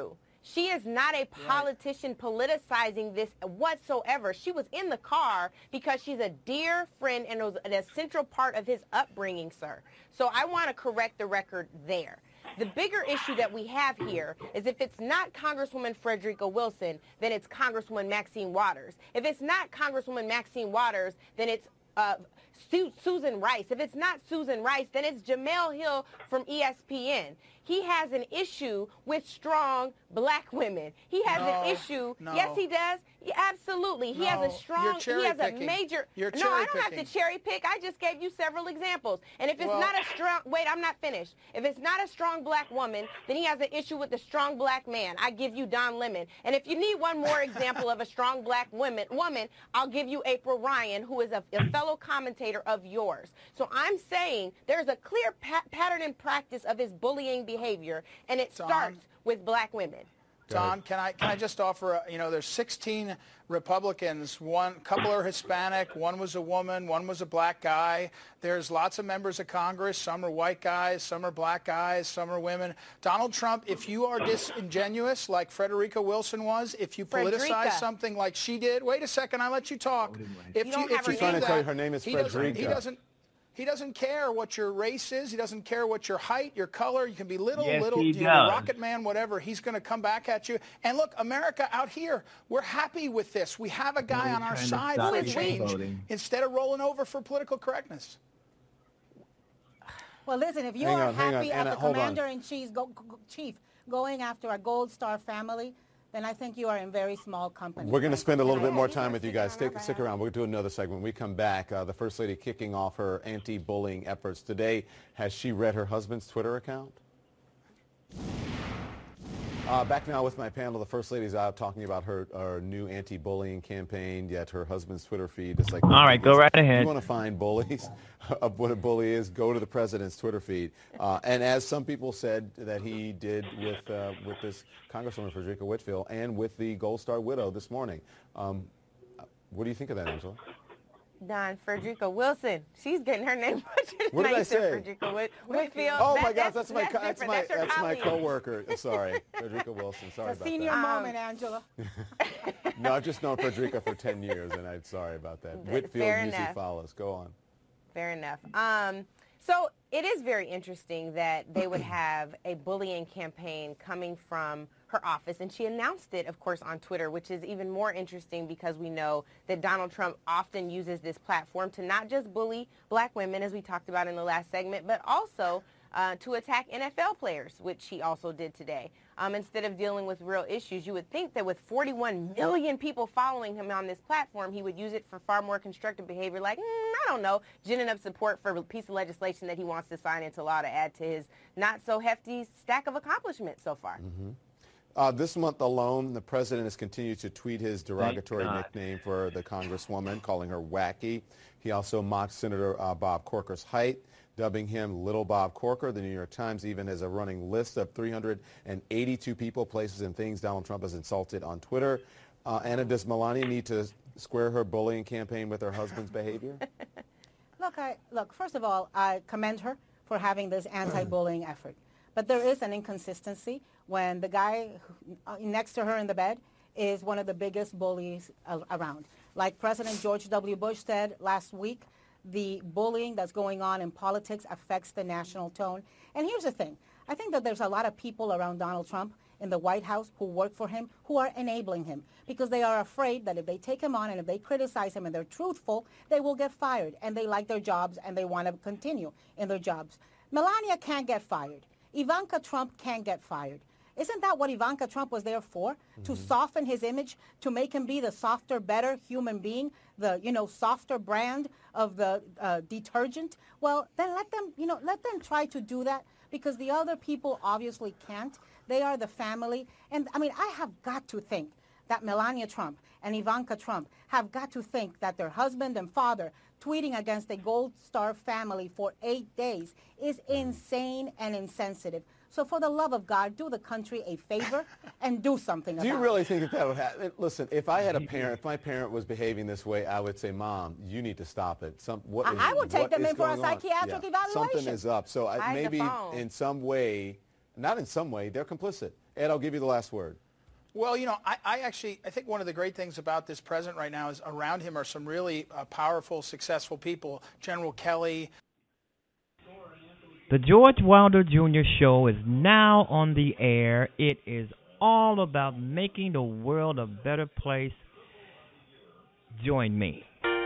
S8: She is not a politician politicizing this whatsoever. She was in the car because she's a dear friend and was an essential part of his upbringing, sir. So I want to correct the record there. The bigger issue that we have here is if it's not Congresswoman Frederica Wilson, then it's Congresswoman Maxine Waters. If it's not Congresswoman Maxine Waters, then it's uh, Su- Susan Rice. If it's not Susan Rice, then it's Jamel Hill from E S P N. He has an issue with strong black women. He has
S7: no,
S8: an issue.
S7: No.
S8: Yes, he does. Yeah, absolutely. He
S7: no,
S8: has a strong, he has
S7: picking.
S8: a major.
S7: You're
S8: no, I don't
S7: picking.
S8: have to cherry pick. I just gave you several examples. And if it's
S7: well,
S8: not a strong, wait, I'm not finished. If it's not a strong black woman, then he has an issue with the strong black man. I give you Don Lemon. And if you need one more example of a strong black woman, woman, I'll give you April Ryan, who is a, a fellow commentator of yours. So I'm saying there's a clear pa- pattern and practice of his bullying behavior, and it
S7: Don,
S8: starts with black women.
S7: Don, can I can I just offer, a, you know, there's sixteen Republicans, one couple are Hispanic, one was a woman, one was a black guy. There's lots of members of Congress, some are white guys, some are black guys, some are women. Donald Trump, if you are disingenuous like Frederica Wilson was, if you politicize
S8: Frederica.
S7: something like she did, wait a second, I let you talk. If
S8: You don't
S7: you,
S8: have
S7: if
S8: her
S7: you
S8: name.
S7: do
S5: Trying to tell you
S7: that,
S5: her name is
S7: he doesn't, he
S5: Frederica.
S7: doesn't He doesn't care what your race is. He doesn't care what your height, your color. You can be little,
S3: Yes,
S7: little,
S3: he
S7: you know,
S3: does.
S7: Rocket Man, whatever. He's going to come back at you. And look, America out here, we're happy with this. We have a guy
S3: He's
S7: on our
S3: trying to
S7: side
S3: stop
S7: for
S8: people from
S7: change
S3: voting.
S7: instead of rolling over for political correctness.
S6: Well, listen, if you
S5: Hang
S6: are
S5: on, hang on,
S6: happy
S5: Anna,
S6: as the
S5: hold on.
S6: commander-in-chief go, go, chief going after a Gold Star family, then I think you are in very small company.
S5: We're going to spend a little bit
S6: Yeah,
S5: more
S6: you
S5: time
S6: are
S5: with you
S6: sticking
S5: guys.
S6: on
S5: Stick,
S6: our
S5: stick
S6: behalf.
S5: around. We'll do another segment. When we come back, uh, the First Lady kicking off her anti-bullying efforts today. Has she read her husband's Twitter account? Uh, back now with my panel. The First Lady's out talking about her, her new anti-bullying campaign, yet her husband's Twitter feed is like...
S3: All right, go right
S5: If
S3: ahead.
S5: you want to find bullies of what a bully is, go to the president's Twitter feed. Uh, and as some people said that he did with uh, with this Congresswoman Frederica Whitfield and with the Gold Star widow this morning. Um, what do you think of that, Angela?
S8: Don Frederica Wilson. She's getting her name much
S5: What did I
S8: nicer.
S5: say?
S8: Frederica Whit- Whitfield.
S5: Oh
S8: That-
S5: my gosh, that's my
S8: that's
S5: co- that's
S8: different.
S5: my
S8: That's, her
S5: that's my
S8: colleague.
S5: coworker. Sorry, Frederica Wilson. Sorry
S6: It's a
S5: about
S6: senior
S5: that.
S6: moment, Angela.
S5: No, I've just known Frederica for ten years, and I'm sorry about that. Whitfield
S8: Fair
S5: usually
S8: enough.
S5: follows. Go on.
S8: Fair enough. Um, so it is very interesting that they would have a bullying campaign coming from her office, and she announced it, of course, on Twitter, which is even more interesting because we know that Donald Trump often uses this platform to not just bully black women, as we talked about in the last segment, but also uh, to attack N F L players, which he also did today. Um, instead of dealing with real issues, you would think that with forty-one million people following him on this platform, he would use it for far more constructive behavior, like, mm, I don't know, ginning up support for a piece of legislation that he wants to sign into law to add to his not so hefty stack of accomplishments so far.
S5: Mm-hmm. Uh, this month alone, the president has continued to tweet his derogatory
S3: God.
S5: nickname for the congresswoman, calling her wacky. He also mocked Senator uh, Bob Corker's height, dubbing him Little Bob Corker. The New York Times even has a running list of three hundred eighty-two people, places, and things Donald Trump has insulted on Twitter. Uh, Anna, does Melania need to square her bullying campaign with her husband's behavior?
S6: Look, I, look, first of all, I commend her for having this anti-bullying effort. But there is an inconsistency when the guy who- uh, next to her in the bed is one of the biggest bullies a- around. Like President George W. Bush said last week, the bullying that's going on in politics affects the national tone. And here's the thing. I think that there's a lot of people around Donald Trump in the White House who work for him who are enabling him because they are afraid that if they take him on and if they criticize him and they're truthful, they will get fired. And they like their jobs and they want to continue in their jobs. Melania can't get fired. Ivanka Trump can't get fired. Isn't that what Ivanka Trump was there for? Mm-hmm. To soften his image, to make him be the softer, better human being, the, you know, softer brand of the uh, detergent? Well, then let them, you know, let them try to do that because the other people obviously can't. They are the family. And, I mean, I have got to think that Melania Trump and Ivanka Trump have got to think that their husband and father tweeting against a Gold Star family for eight days is insane and insensitive. So for the love of God, do the country a favor and do something about
S5: Do
S6: it.
S5: you really think that that would happen? Listen, if I had a parent, if my parent was behaving this way, I would say, Mom, you need to stop it. Some, what
S6: I-
S5: is,
S6: I would take
S5: what
S6: them
S5: is
S6: in for a
S5: going on?
S6: psychiatric
S5: Yeah.
S6: evaluation.
S5: Something is up. So I,
S8: Hide the
S5: maybe
S8: phone.
S5: in some way, not in some way, they're complicit. Ed, I'll give you the last word.
S7: Well, you know, I, I actually, I think one of the great things about this president right now is around him are some really uh, powerful, successful people. General Kelly.
S3: The George Wilder Junior Show is now on the air. It is all about making the world a better place. Join me.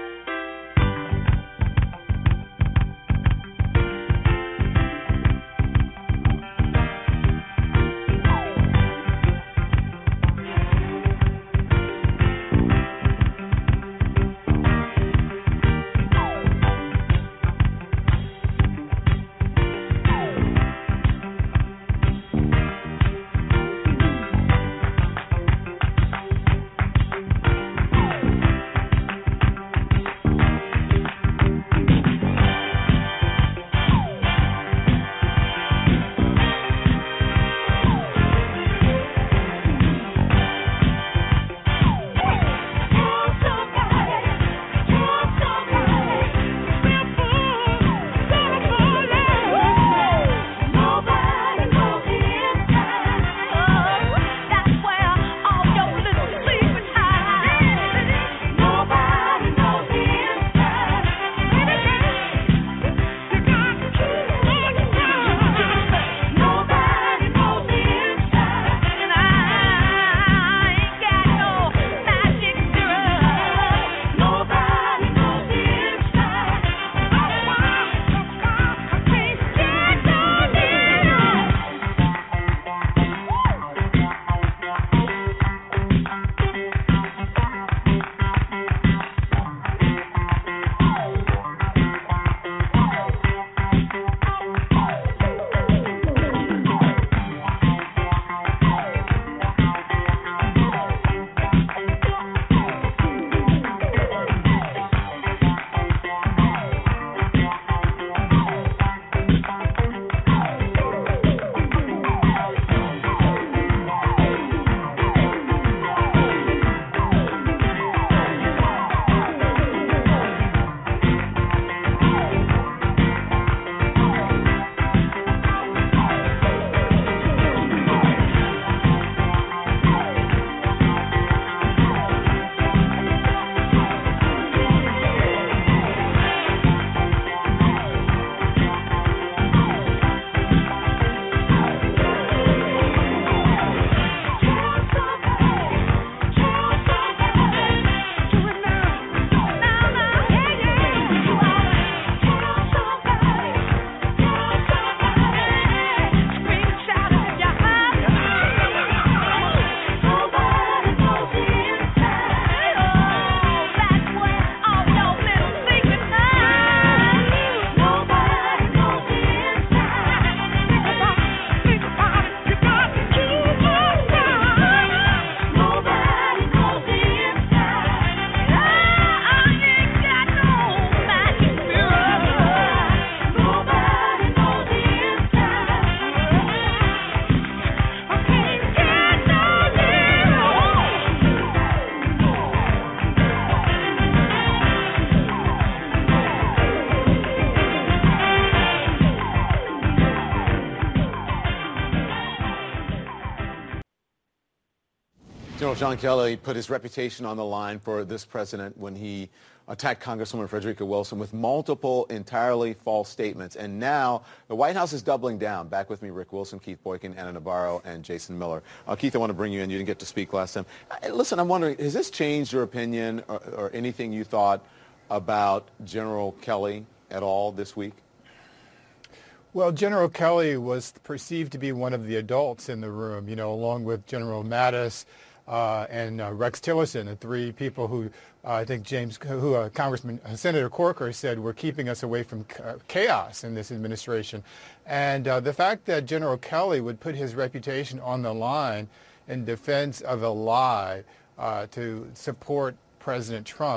S5: General John Kelly put his reputation on the line for this president when he attacked Congresswoman Frederica Wilson with multiple entirely false statements. And now the White House is doubling down. Back with me, Rick Wilson, Keith Boykin, Anna Navarro, and Jason Miller. Uh, Keith, I want to bring you in. You didn't get to speak last time. Uh, listen, I'm wondering, has this changed your opinion or, or anything you thought about General Kelly at all this week?
S9: Well, General Kelly was perceived to be one of the adults in the room, you know, along with General Mattis uh, and uh, Rex Tillerson, the three people who uh, I think James, who uh, Congressman uh, Senator Corker said were keeping us away from uh, chaos in this administration. And uh, the fact that General Kelly would put his reputation on the line in defense of a lie uh, to support President Trump,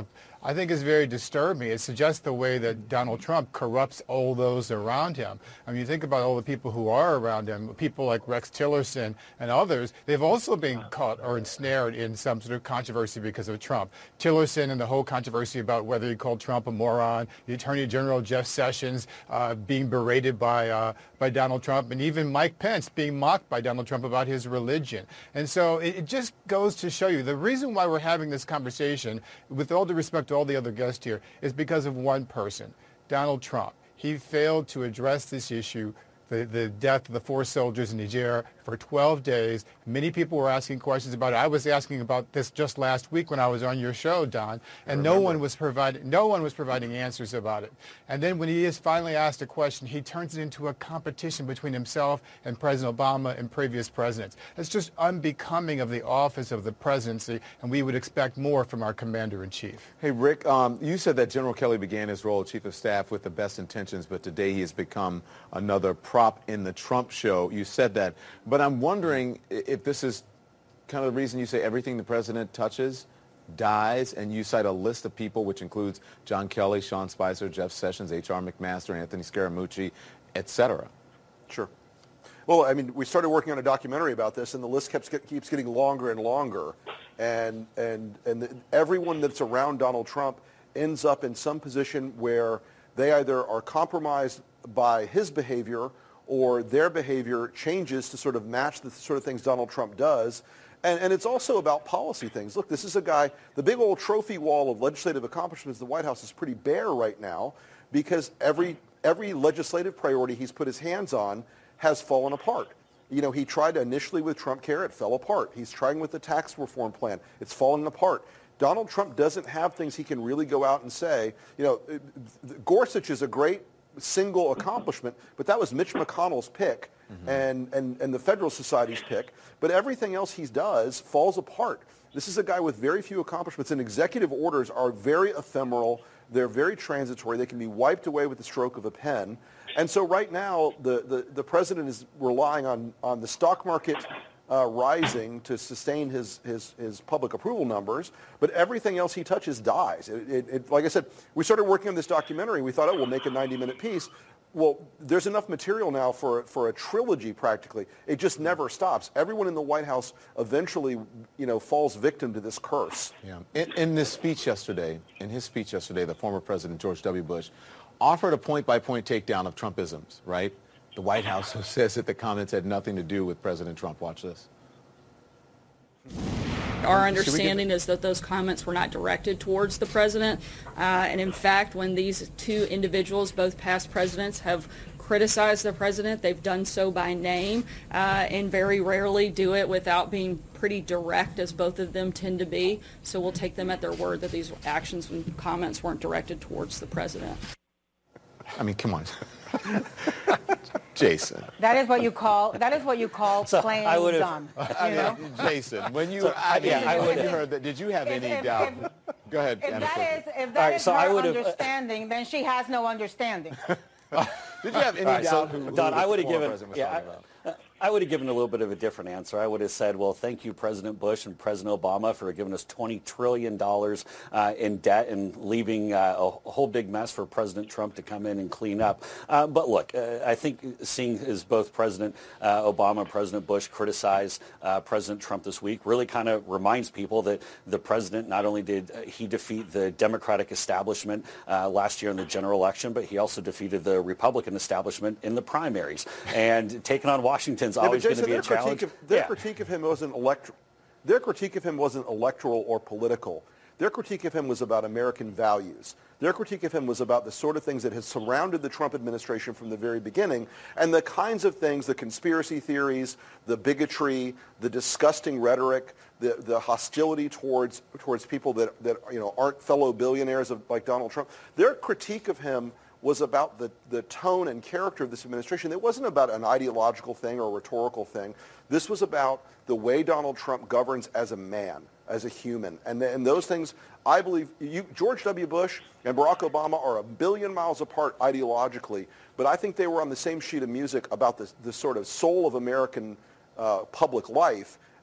S9: I think is very disturbing. It suggests the way that Donald Trump corrupts all those around him. I mean, you think about all the people who are around him, people like Rex Tillerson and others, they've also been caught or ensnared in some sort of controversy because of Trump. Tillerson and the whole controversy about whether he called Trump a moron, the Attorney General Jeff Sessions uh, being berated by, uh, by Donald Trump, and even Mike Pence being mocked by Donald Trump about his religion. And so it, it just goes to show you the reason why we're having this conversation, with all due respect to all the other guests here, is because of one person, Donald Trump. He failed to address this issue, the, the death of the four soldiers in Niger, for twelve days. Many people were asking questions about it. I was asking about this just last week when I was on your show, Don, and no one was providing no one was providing answers about it. And then when he is finally asked a question, he turns it into a competition between himself and President Obama and previous presidents. It's just unbecoming of the office of the presidency, and we would expect more from our commander-in-chief.
S5: Hey, Rick, um, you said that General Kelly began his role as chief of staff with the best intentions, but today he has become another prop in the Trump show. You said that. But I'm wondering if this is kind of the reason you say everything the president touches dies, and you cite a list of people, which includes John Kelly, Sean Spicer, Jeff Sessions, H R McMaster, Anthony Scaramucci, et cetera.
S10: Sure. Well, I mean, we started working on a documentary about this, and the list keeps, keeps getting longer and longer. And, and, and the, everyone that's around Donald Trump ends up in some position where they either are compromised by his behavior or their behavior changes to sort of match the sort of things Donald Trump does. And, and it's also about policy things. Look, this is a guy, the big old trophy wall of legislative accomplishments of the White House is pretty bare right now because every, every legislative priority he's put his hands on has fallen apart. You know, he tried initially with Trump Care, it fell apart. He's trying with the tax reform plan, it's fallen apart. Donald Trump doesn't have things he can really go out and say. You know, Gorsuch is a great single accomplishment, but that was Mitch McConnell's pick mm-hmm. and, and, and the Federal Society's pick. But everything else he does falls apart. This is a guy with very few accomplishments, and executive orders are very ephemeral. They're very transitory. They can be wiped away with the stroke of a pen. And so right now, the, the, the president is relying on, on the stock market uh, rising to sustain his, his, his public approval numbers, but everything else he touches dies. It, it, it, like I said, we started working on this documentary. We thought, oh, we'll make a ninety-minute piece. Well, there's enough material now for, for a trilogy practically. It just never stops. Everyone in the White House eventually, you know, falls victim to this curse.
S5: Yeah. In, in this speech yesterday, in his speech yesterday, the former President George W. Bush offered a point-by-point takedown of Trumpisms, right? The White House says that the comments had nothing to do with President Trump. Watch this.
S11: Our understanding is that those comments were not directed towards the president. Uh, and in fact, when these two individuals, both past presidents, have criticized the president, they've done so by name uh, and very rarely do it without being pretty direct, as both of them tend to be. So we'll take them at their word that these actions and comments weren't directed towards the president.
S5: I mean, come on. Jason.
S6: That is what you call that is what you call
S12: so
S6: playing dumb.
S5: I mean,
S6: know?
S5: Jason, when you
S12: so,
S5: I mean,
S12: yeah, I
S5: when
S12: would,
S5: you heard that, did you have
S6: if,
S5: any
S6: if,
S5: doubt?
S6: If,
S5: Go ahead.
S6: If
S5: Anna
S6: that
S5: Sophie.
S6: is if that
S12: right,
S6: is
S12: so
S6: her
S12: I would've,
S6: understanding, then she has no understanding.
S5: Did you have any
S12: right,
S5: doubt?
S12: So,
S5: who,
S12: Don,
S5: who
S12: I would have
S5: former
S12: given.
S5: president was
S12: Yeah,
S5: talking about?
S12: I would have given a little bit of a different answer. I would have said, well, thank you, President Bush and President Obama, for giving us twenty trillion dollars uh, in debt and leaving uh, a whole big mess for President Trump to come in and clean up. Uh, but look, uh, I think seeing as both President uh, Obama and President Bush criticize uh, President Trump this week really kind of reminds people that the president, not only did he defeat the Democratic establishment uh, last year in the general election, but he also defeated the Republican establishment in the primaries. And taking on Washington's
S10: yeah,
S12: always
S10: Jason,
S12: going to be a challenge.
S10: Of, their
S12: yeah.
S10: critique of him wasn't elect- Their critique of him wasn't electoral or political. Their critique of him was about American values. Their critique of him was about the sort of things that has surrounded the Trump administration from the very beginning, and the kinds of things, the conspiracy theories, the bigotry, the disgusting rhetoric, the, the hostility towards towards people that, that you know aren't fellow billionaires of, like Donald Trump. Their critique of him was about the, the tone and character of this administration. It wasn't about an ideological thing or a rhetorical thing. This was about the way Donald Trump governs as a man, as a human. And, and those things, I believe, you, George W. Bush and Barack Obama are a billion miles apart ideologically, but I think they were on the same sheet of music about the, the sort of soul of American uh, public life.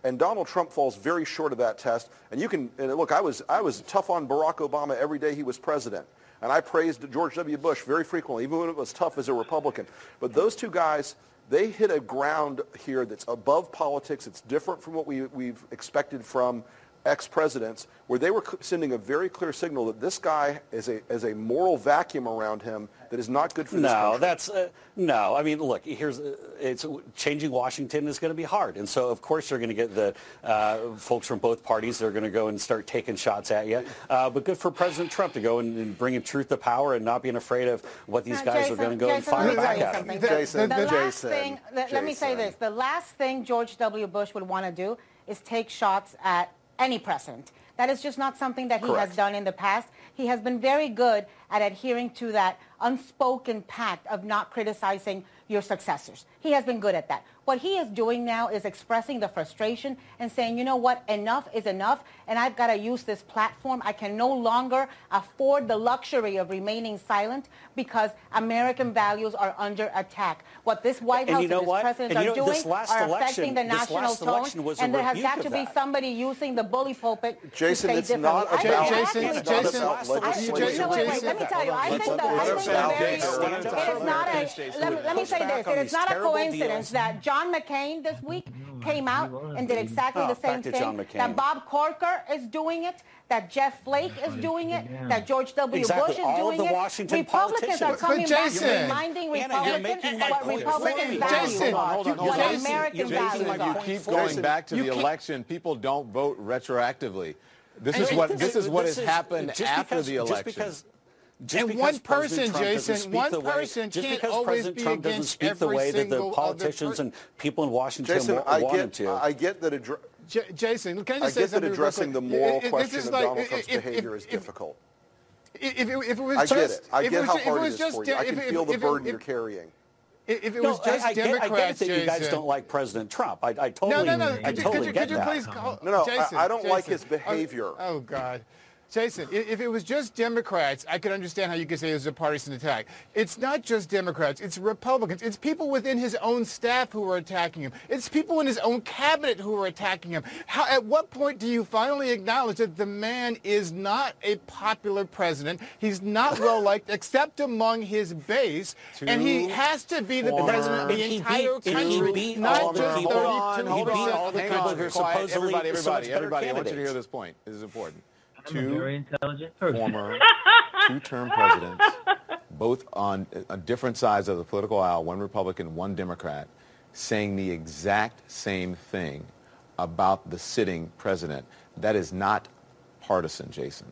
S10: And Donald Trump falls very short of that test. And you can and look. I was I was tough on Barack Obama every day he was president, and I praised George W. Bush very frequently, even when it was tough as a Republican. But those two guys, they hit a ground here that's above politics. It's different from what we we've expected from ex-presidents, where they were sending a very clear signal that this guy is a is a moral vacuum around him that is not good for this country.
S12: No, that's uh, no. I mean, look, here's uh, it's changing Washington is going to be hard, and so of course you're going to get the uh, folks from both parties that are going to go and start taking shots at you. Uh, but good for President Trump to go and, and bring in truth to power and not being afraid of what these
S6: Now,
S12: guys
S6: Jason,
S12: are going to go
S6: Jason,
S12: and fire back at
S6: something.
S12: him.
S10: Jason,
S6: the, the last
S10: Jason,
S6: thing, let, let me say
S10: Jason.
S6: this: the last thing George W. Bush would want to do is take shots at any president. That is just not something that he
S10: Correct.
S6: has done in the past. He has been very good at adhering to that unspoken pact of not criticizing your successors. He has been good at that. What he is doing now is expressing the frustration and saying, you know what, enough is enough, and I've got to use this platform. I can no longer afford the luxury of remaining silent because American values are under attack. What this White
S12: And
S6: House
S12: you know
S6: and this
S12: what?
S6: president
S12: And you
S6: are
S12: know, this
S6: doing
S12: last
S6: are
S12: election-
S6: affecting the
S12: this
S6: national
S12: last
S6: tone,
S12: election was a
S6: and there has
S12: rebuke
S6: got to
S12: of
S6: be
S12: that.
S6: somebody using the bully pulpit
S10: Jason,
S6: to say
S10: it's
S6: differently.
S10: not
S6: I think
S10: about-
S6: actually-
S10: it's not
S9: Jason,
S10: about
S9: Jason,
S10: legislation.
S9: Jason,
S6: no, wait, wait,
S9: Jason,
S6: let me tell you, I
S9: let's
S6: think
S9: let
S6: the,
S9: the
S6: I think
S9: Let's
S6: the
S9: let
S6: very,
S9: Jason
S6: it
S9: stand up
S6: is
S9: for
S6: not
S9: American
S6: a,
S9: states.
S6: let, me- let me
S12: Push
S6: say
S12: back
S6: this,
S12: on
S6: it is
S12: these
S6: not a
S12: terrible
S6: coincidence
S12: deals.
S6: that John McCain this week came out and did exactly
S12: Oh,
S6: the same
S12: back to John
S6: thing,
S12: McCain.
S6: that Bob Corker is doing it, that Jeff Flake is doing it, that George W.
S12: Exactly.
S6: Bush is
S12: All of
S6: doing
S12: the
S6: it.
S12: Washington
S6: Republicans are
S12: politicians.
S6: coming
S9: But
S6: back
S9: Jason-
S6: and reminding
S12: Anna, you're
S6: Republicans
S12: making my
S6: what
S12: point
S6: Republican
S12: for me.
S6: values
S9: Jason,
S6: are,
S9: hold on, hold
S6: what
S9: on.
S6: American
S12: You're making
S6: values
S12: my
S5: You
S6: are.
S12: point
S5: keep
S12: for
S5: going
S12: Jason,
S5: back to
S9: you
S5: the
S9: can't-
S5: election. People don't vote retroactively. This
S9: And
S5: is
S9: it-
S5: what
S9: this
S5: this is what
S12: This
S5: has
S12: is-
S5: happened
S12: just
S5: after
S12: because-
S5: the
S12: just
S5: election.
S12: because- Just
S9: And
S12: because
S9: one
S12: President
S9: person,
S12: Trump doesn't
S9: Jason,
S12: speak
S9: one
S12: the way-
S9: person
S12: just
S9: can't
S12: because
S9: always
S12: President
S9: be
S12: Trump doesn't
S9: against
S12: speak the
S9: every
S12: way that the
S9: single other
S12: politicians
S9: per-
S12: and people in Washington
S10: Jason,
S12: wa-
S10: I
S12: want him
S10: get
S12: to.
S10: I get that. Addre-
S9: J- Jason, can I
S10: I
S9: just say
S10: get that
S9: something real
S10: addressing
S9: quick?
S10: the moral
S9: It- it- this
S10: question
S9: is
S10: of
S9: like-
S10: Donald Trump's
S9: if- if-
S10: behavior is
S9: if-
S10: difficult.
S9: If, if, it- if it was
S10: I
S9: just,
S10: get it. I
S9: if
S10: get
S9: was
S10: how
S9: ju- if
S10: hard
S9: it
S10: it
S9: was
S10: is
S9: just
S10: for you. I
S9: de-
S10: can
S9: if-
S10: feel
S9: if-
S10: the
S9: if-
S10: burden
S9: if-
S10: you're carrying.
S9: If it
S12: No,
S9: was just
S12: I, I, get, I
S9: Democrats,
S12: get that you guys
S9: Jason-
S12: don't like President Trump. I, I totally,
S9: No, no, no.
S12: I
S9: Could you,
S12: totally
S9: could you,
S12: get
S9: could you
S12: that.
S9: please call,
S10: No, no, I-
S9: Jason,
S10: I don't like
S9: Jason.
S10: his behavior.
S9: Oh, oh, God. Jason, i- if it was just Democrats, I could understand how you could say it was a partisan attack. It's not just Democrats. It's Republicans. It's people within his own staff who are attacking him. It's people in his own cabinet who are attacking him. How, at what point do you finally acknowledge that the man is not a popular president? He's not well-liked except among his base, and he has to be the
S5: former-
S9: president of the
S12: And he
S9: entire
S12: beat- and he
S9: country,
S12: beat
S9: not
S12: all the
S9: just
S12: people-
S9: thirty-two
S5: Hold on, hold
S9: percent.
S5: on,
S12: all the
S5: hang
S12: people
S5: on,
S12: who are
S5: quiet,
S12: supposedly
S5: everybody,
S12: so much
S5: everybody,
S12: better
S5: everybody. I want you to hear
S12: candidates.
S5: this point. This is important.
S3: I'm a very intelligent person.
S5: Former two-term presidents, both on uh, different sides of the political aisle, one Republican, one Democrat, saying the exact same thing about the sitting president. That is not partisan, Jason.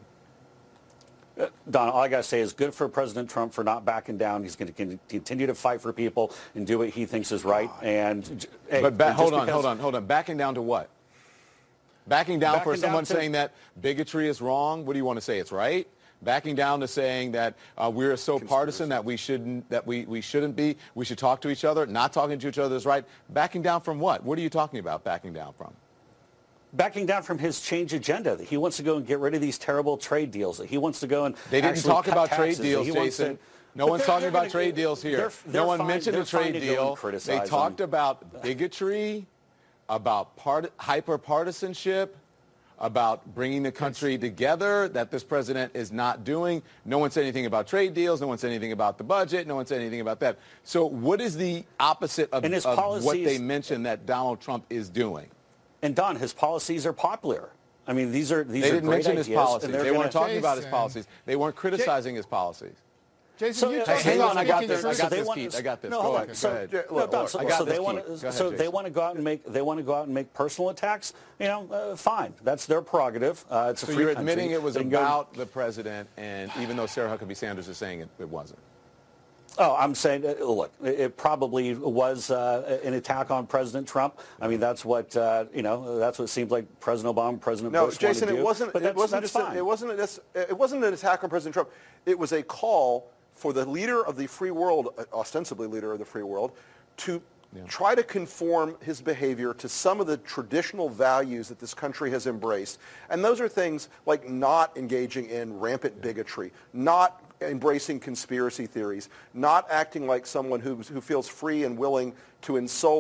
S12: Don, all I got to say is good for President Trump for not backing down. He's going to continue to fight for people and do what he thinks is right. And hey,
S5: But ba-
S12: just
S5: hold on,
S12: because-
S5: hold on, hold on. Backing down to what? Backing down for
S12: Backing down
S5: someone
S12: to-
S5: saying that bigotry is wrong? What do you want to say? It's right? Backing down to saying that uh, we're so partisan that we shouldn't that we, we shouldn't be. We should talk to each other. Not talking to each other is right. Backing down from what? What are you talking about? Backing down from?
S12: Backing down from his change agenda. That he wants to go and get rid of these terrible trade deals. That he wants to go and
S5: They didn't
S12: actually
S5: talk
S12: cut
S5: about
S12: taxes,
S5: trade
S12: that
S5: deals,
S12: he wants
S5: Jason.
S12: to-
S5: No
S12: But
S5: one's
S12: they're-
S5: talking
S12: they're
S5: about
S12: gonna-
S5: trade deals here.
S12: they're- they're
S5: no one
S12: fine-
S5: mentioned
S12: they're
S5: a trade
S12: fine to go and
S5: deal. They
S12: criticize
S5: talked
S12: them.
S5: about bigotry, about part, hyper-partisanship, about bringing the country together that this president is not doing. No one said anything about trade deals. No one said anything about the budget. No one said anything about that. So what is the opposite of,
S12: And his
S5: of what
S12: policies-
S5: they mentioned that Donald Trump is doing?
S12: And Don, his policies are popular. I mean, these are these
S5: They
S12: are
S5: didn't
S12: great
S5: mention his
S12: ideas,
S5: policies.
S12: and they're
S5: They weren't
S12: gonna-
S5: talking about his
S9: Jason.
S5: policies. They weren't criticizing his policies.
S9: Jason,
S12: So,
S9: you
S12: uh,
S9: talk
S12: hang
S9: about
S12: on, I got
S9: speaking
S12: this.
S9: truth.
S5: I got
S12: So they
S5: this,
S12: want-
S5: Keith. I got this.
S12: No,
S5: Go
S12: hold
S5: ahead.
S12: on.
S5: Go
S12: So,
S5: ahead.
S12: no,
S10: Look,
S12: Don,
S10: look,
S12: so,
S5: I got
S12: so
S5: this,
S12: they want
S5: Keith. Go
S12: to,
S5: ahead,
S12: so they
S5: Jason.
S12: want to go out and make, they want to go out and make personal attacks. You know, uh, fine. That's their prerogative. Uh, it's a
S5: So
S12: free
S5: you're
S12: country.
S5: admitting it was
S12: They can go-
S5: about the president, and even though Sarah Huckabee Sanders is saying it, it wasn't.
S12: Oh, I'm saying, uh, look, it it probably was uh, an attack on President Trump. I mean, that's what uh, you know. That's what it seems like President Obama, President
S10: No,
S12: Bush
S10: Jason,
S12: wanted to
S10: it
S12: do.
S10: wasn't.
S12: But
S10: It
S12: that's,
S10: wasn't
S12: that's
S10: just.
S12: fine.
S10: A, it wasn't. A, it wasn't an attack on President Trump. It was a call for the leader of the free world, uh, ostensibly leader of the free world, to yeah. try to conform his behavior to some of the traditional values that this country has embraced, and those are things like not engaging in rampant bigotry, not embracing conspiracy theories, not acting like someone who who feels free and willing to insult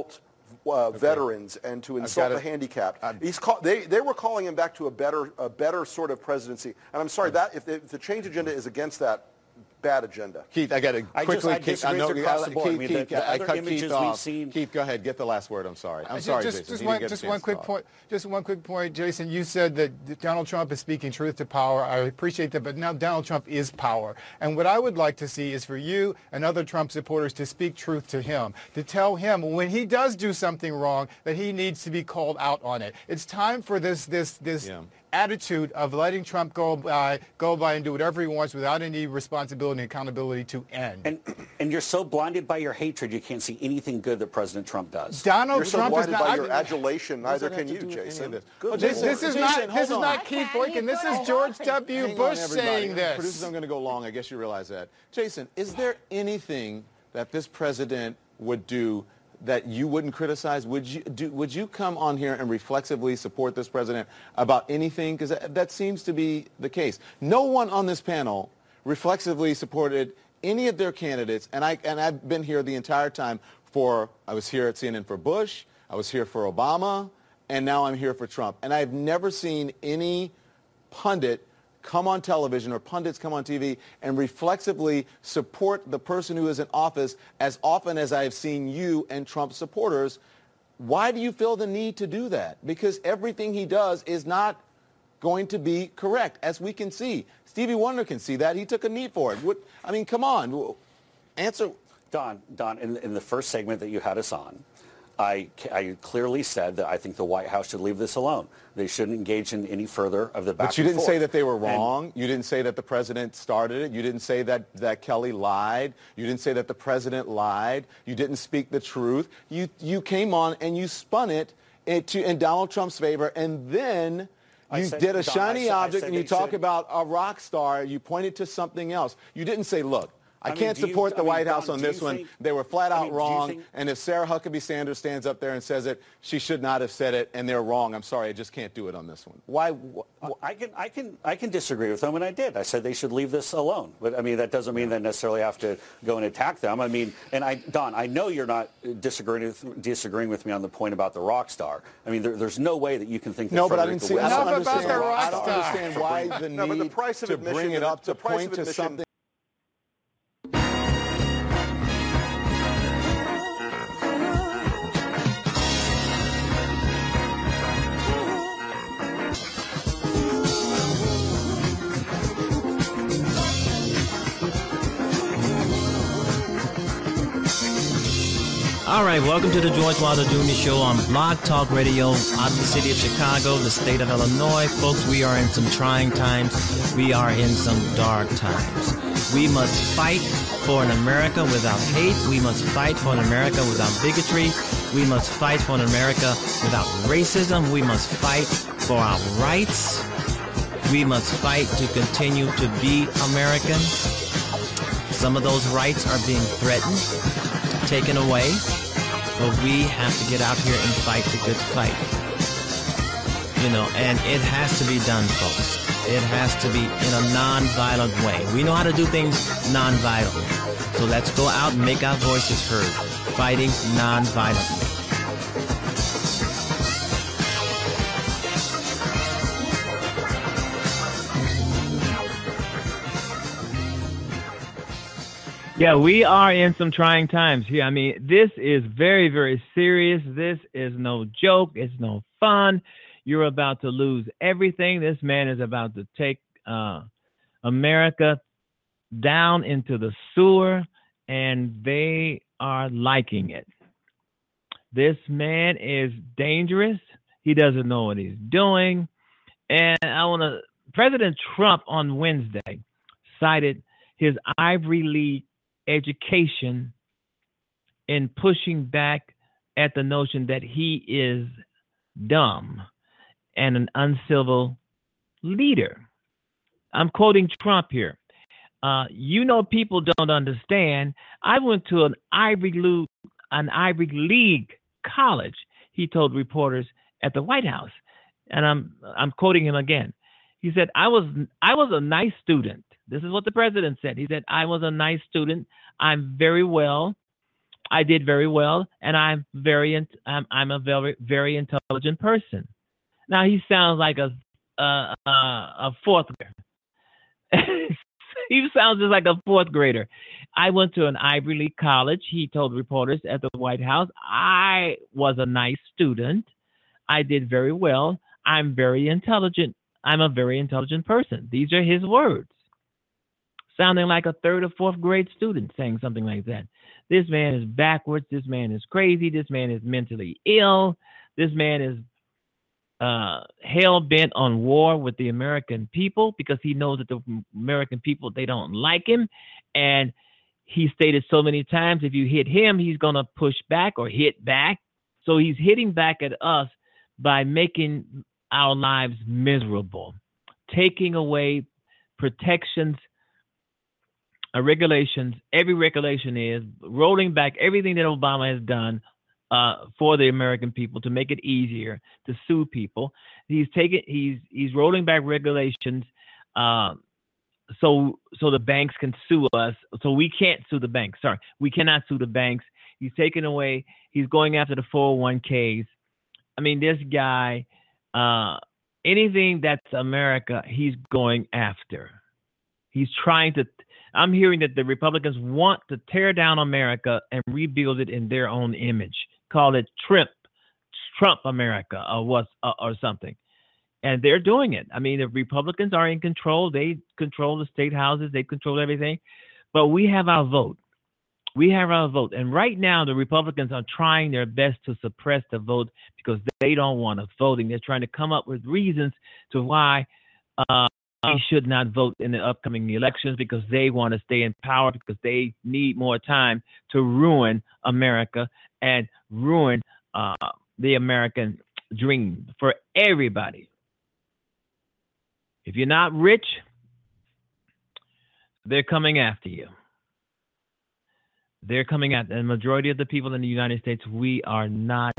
S10: uh,
S5: Okay.
S10: veterans and to insult
S5: got
S10: the
S5: it.
S10: handicapped.
S5: I'm-
S10: He's call, they they were calling him back to a better a better sort of presidency. And I'm sorry that if the, if the change agenda is against that, bad agenda.
S5: Keith, I got to
S12: I
S5: quickly.
S12: just- I
S5: Keith,
S12: disagree
S5: know-
S12: with you across the board. I
S5: Keith,
S12: mean,
S5: Keith,
S12: the- the
S5: I
S12: other
S5: cut
S12: images
S5: Keith
S12: we've
S5: off.
S12: seen-
S5: Keith, go ahead. Get the last word. I'm sorry. I'm
S9: Just-
S5: sorry,
S9: just,
S5: Jason.
S9: Just
S5: You
S9: one,
S5: didn't get a
S9: just
S5: chance
S9: one
S5: to
S9: quick
S5: talk.
S9: point. Just one quick point, Jason. You said that Donald Trump is speaking truth to power. I appreciate that, but now Donald Trump is power. And what I would like to see is for you and other Trump supporters to speak truth to him, to tell him when he does do something wrong that he needs to be called out on it. It's time for this this this.
S5: Yeah.
S9: attitude of letting Trump go by, go by and do whatever he wants without any responsibility and accountability to end.
S12: And and you're so blinded by your hatred, you can't see anything good that President Trump does.
S9: Donald
S10: You're so
S9: Trump is
S10: blinded
S9: not.
S10: by
S9: I-
S10: your adulation,
S5: What does
S10: neither
S5: that
S10: can
S5: have
S10: you,
S5: to do with any
S10: Jason.
S5: of this?
S10: Good
S5: Oh,
S9: this,
S10: Lord.
S9: this is
S5: Jason,
S9: not.
S5: hold
S9: This is
S5: on.
S9: not Keith Boykin. This is George W.
S5: Hang
S9: Bush
S5: on, everybody.
S9: saying this.
S5: Producers, I'm going to go long. I guess you realize that. Jason, is there anything that this president would do that you wouldn't criticize? Would you do? Would you come on here and reflexively support this president about anything? Because that, that seems to be the case. No one on this panel reflexively supported any of their candidates, and I and I've been here the entire time. For I was here at C N N for Bush, I was here for Obama, and now I'm here for Trump. And I've never seen any pundit come on television or pundits come on T V and reflexively support the person who is in office as often as I've seen you and Trump supporters. Why do you feel the need to do that? Because everything he does is not going to be correct, as we can see. Stevie Wonder can see that. He took a knee for it. What, I mean, come on. Answer.
S12: Don, Don, in, in the first segment that you had us on, I, I clearly said that I think the White House should leave this alone. They shouldn't engage in any further of the back
S5: But you
S12: and
S5: didn't
S12: forth.
S5: say that they were
S12: And-
S5: wrong. You didn't say that the president started it. You didn't say that, that Kelly lied. You didn't say that the president lied. You didn't speak the truth. You, you came on and you spun it into, in Donald Trump's favor, and then
S12: I
S5: you
S12: said-
S5: did a
S12: Don, I
S5: shiny
S12: said- I
S5: object
S12: said
S5: and you
S12: they
S5: talk
S12: should-
S5: about a rock star. You pointed to something else. You didn't say, look, I,
S12: I mean,
S5: can't
S12: do you-
S5: support
S12: I
S5: the
S12: mean,
S5: White House
S12: Don,
S5: on
S12: do you
S5: this one.
S12: think-
S5: They were flat
S12: I
S5: out
S12: mean, do you
S5: wrong.
S12: think-
S5: And if Sarah Huckabee Sanders stands up there and says it, she should not have said it, and they're wrong. I'm sorry, I just can't do it on this one. Why? Wh-
S12: I can, I can, I can disagree with them, and I did. I said they should leave this alone. But I mean, that doesn't mean they necessarily have to go and attack them. I mean, and I, Don, I know you're not disagreeing with, disagreeing with me on the point about the rock star. I mean, there, there's no way that you can think that
S5: No, but I
S12: Frederica
S5: didn't see. I don't
S12: Wilson-
S9: Enough about
S5: understand.
S9: the rock
S5: I don't
S9: star.
S5: understand why the
S10: No, but the
S5: need
S10: price of
S5: to
S10: admission-
S5: bring it up
S10: the
S5: to
S10: price
S5: point
S10: of
S5: to
S10: admission-
S5: something.
S3: All right, welcome to the George Wilder Junior Show on Blog Talk Radio out of the city of Chicago, the state of Illinois. Folks, we are in some trying times. We are in some dark times. We must fight for an America without hate. We must fight for an America without bigotry. We must fight for an America without racism. We must fight for our rights. We must fight to continue to be Americans. Some of those rights are being threatened, taken away. But we have to get out here and fight the good fight. You know, and it has to be done, folks. It has to be in a non-violent way. We know how to do things non-violently. So let's go out and make our voices heard, fighting non-violently. Yeah, we are in some trying times here. I mean, this is very, very serious. This is no joke. It's no fun. You're about to lose everything. This man is about to take uh, America down into the sewer, and they are liking it. This man is dangerous. He doesn't know what he's doing. And I want to, President Trump on Wednesday cited his Ivy League education in pushing back at the notion that he is dumb and an uncivil leader. I'm quoting Trump here. Uh, you know, people don't understand. I went to an Ivy League, an Ivy League college, he told reporters at the White House. And I'm I'm quoting him again. He said, I was I was a nice student. This is what the president said. He said, I was a nice student. I'm very well. I did very well, and I'm very, in, I'm, I'm a very, very intelligent person. Now he sounds like a, a, a, a fourth grader. He sounds just like a fourth grader. I went to an Ivy League college. He told reporters at the White House, I was a nice student. I did very well. I'm very intelligent. I'm a very intelligent person. These are his words. Sounding like a third or fourth grade student saying something like that. This man is backwards. This man is crazy. This man is mentally ill. This man is uh, hell-bent on war with the American people because he knows that the American people, they don't like him. And he stated so many times, if you hit him, he's going to push back or hit back. So he's hitting back at us by making our lives miserable, taking away protections, uh, regulations. Every regulation is rolling back everything that Obama has done uh, for the American people to make it easier to sue people. He's taking, he's he's rolling back regulations, uh, so so the banks can sue us. So we can't sue the banks. Sorry, we cannot sue the banks. He's taking away. He's going after the four oh one k's. I mean, this guy. Uh, anything that's America, he's going after. He's trying to. I'm hearing that the Republicans want to tear down America and rebuild it in their own image. Call it Trump, Trump America, or what, uh, or something. And they're doing it. I mean, the Republicans are in control. They control the state houses. They control everything. But we have our vote. We have our vote. And right now, the Republicans are trying their best to suppress the vote because they don't want us voting. They're trying to come up with reasons to why uh, we should not vote in the upcoming elections because they want to stay in power, because they need more time to ruin America and ruin uh, the American dream for everybody. If you're not rich, they're coming after you. They're coming at the majority of the people in the United States. We are not,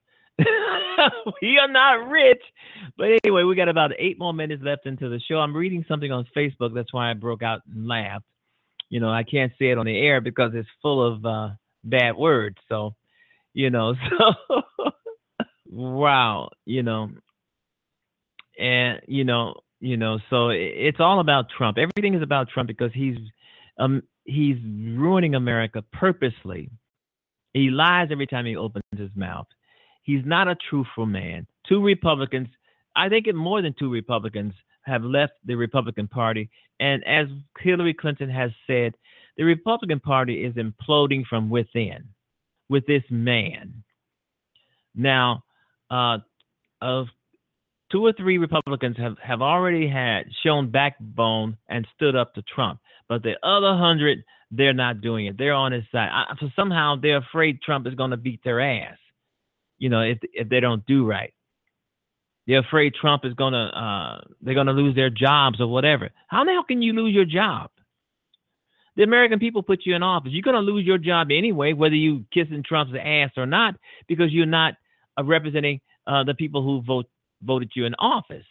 S3: we are not rich. But anyway, we got about eight more minutes left into the show. I'm reading something on Facebook. That's why I broke out and laughed. You know, I can't say it on the air because it's full of uh, bad words. So, you know, so wow, you know, and you know, you know, so it's all about Trump. Everything is about Trump because he's um. He's ruining America purposely. He lies every time he opens his mouth. He's not a truthful man. Two Republicans, I think it more than two Republicans, have left the Republican Party. And as Hillary Clinton has said, the Republican Party is imploding from within with this man. Now, uh, of two or three Republicans have, have already had shown backbone and stood up to Trump. But the other hundred, they're not doing it. They're on his side. I, so somehow they're afraid Trump is going to beat their ass, you know, if if they don't do right. They're afraid Trump is going to, uh, they're going to lose their jobs or whatever. How the hell can you lose your job? The American people put you in office. You're going to lose your job anyway, whether you kissing Trump's ass or not, because you're not uh, representing uh, the people who vote voted you in office.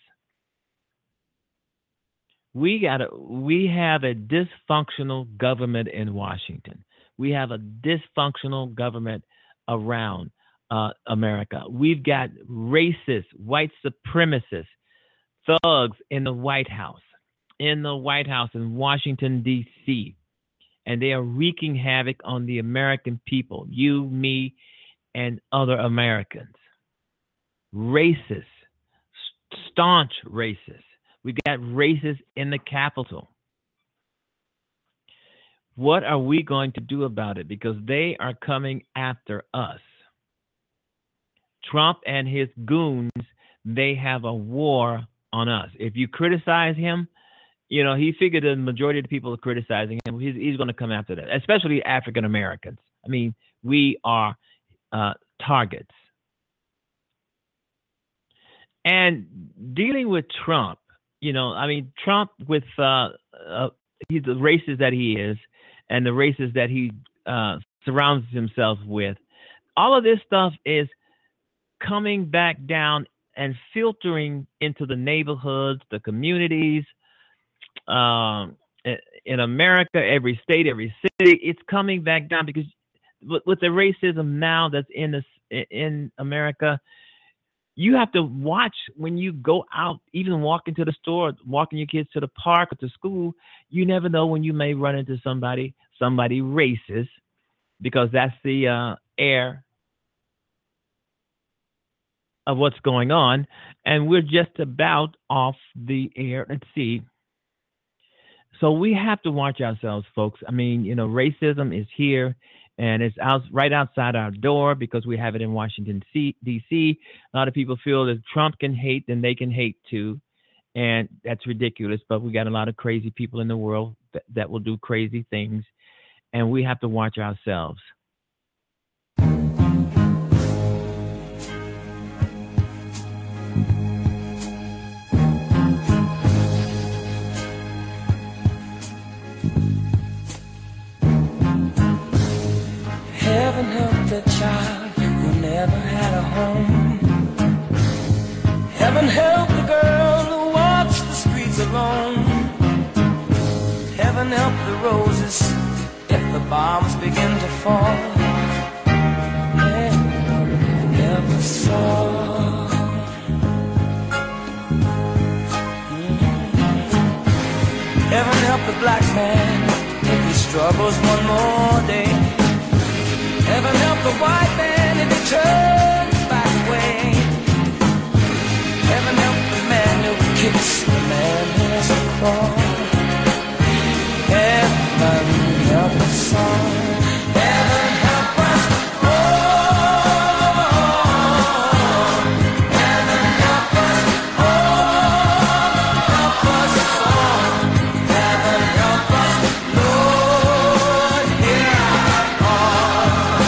S3: We got a, we have a dysfunctional government in Washington. We have a dysfunctional government around uh, America. We've got racist, white supremacists, thugs in the White House, in the White House in Washington, D C, and they are wreaking havoc on the American people, you, me, and other Americans. Racist, staunch racist. We got racists in the Capitol. What are we going to do about it? Because they are coming after us. Trump and his goons, they have a war on us. If you criticize him, you know, he figured the majority of the people are criticizing him. He's, he's going to come after that, especially African Americans. I mean, we are uh, targets. And dealing with Trump, you know, I mean, Trump with uh, uh, he's the racist that he is and the races that he uh, surrounds himself with. All of this stuff is coming back down and filtering into the neighborhoods, the communities, um, in America, every state, every city. It's coming back down because with, with the racism now that's in this in America, you have to watch when you go out, even walk into the store, walking your kids to the park or to school. You never know when you may run into somebody, somebody racist, because that's the uh, air of what's going on. And we're just about off the air. Let's see. So we have to watch ourselves, folks. I mean, you know, racism is here. And it's out right outside our door because we have it in Washington, D C A lot of people feel that Trump can hate, then they can hate too. And that's ridiculous. But we got a lot of crazy people in the world that, that will do crazy things. And we have to watch ourselves.
S13: Heaven help the child who never had a home. Heaven help the girl who walks the streets alone. Heaven help the roses if the bombs begin to fall. Never, never saw. Heaven help the black man if he struggles one more day. Heaven help the white man if he turns back away. Heaven help the man who kicks the man who has a crawl. Heaven help us all. Heaven help us all. Heaven help us all. Help us all. Heaven help us, Lord, hear our call.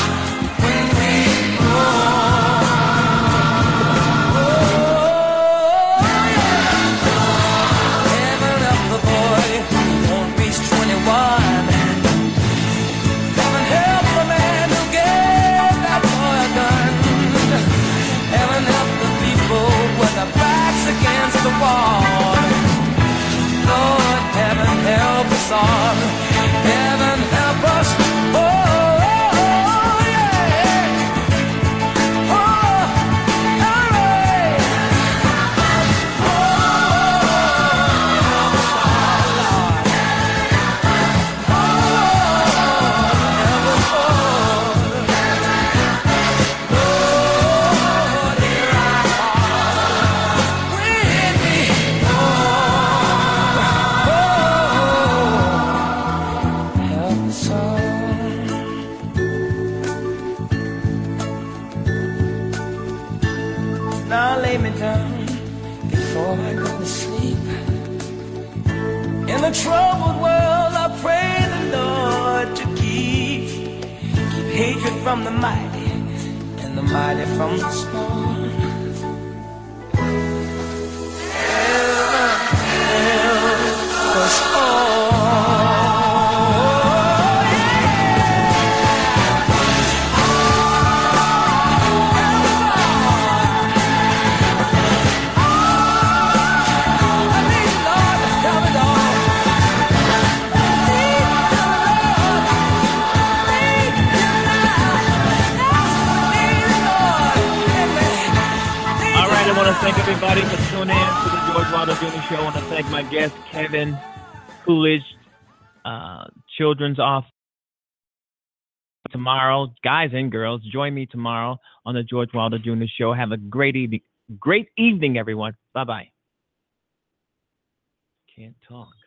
S13: Against the wall, Lord, heaven help us all. Heaven help us, oh, oh yeah, oh, all right, oh, help us all, Lord, oh, help us all, Lord, hear our call. Now lay me down before I go to sleep. In a troubled world, I pray the Lord to keep keep hatred from the mighty and the mighty from the small. Heaven help us all.
S3: Thank everybody for tuning in to the George Wilder Junior Show. I want to thank my guest, Kevin Coolidge, uh, Children's Office. Tomorrow, guys and girls, join me tomorrow on the George Wilder Junior Show. Have a great evening, great evening, everyone. Bye-bye. Can't talk.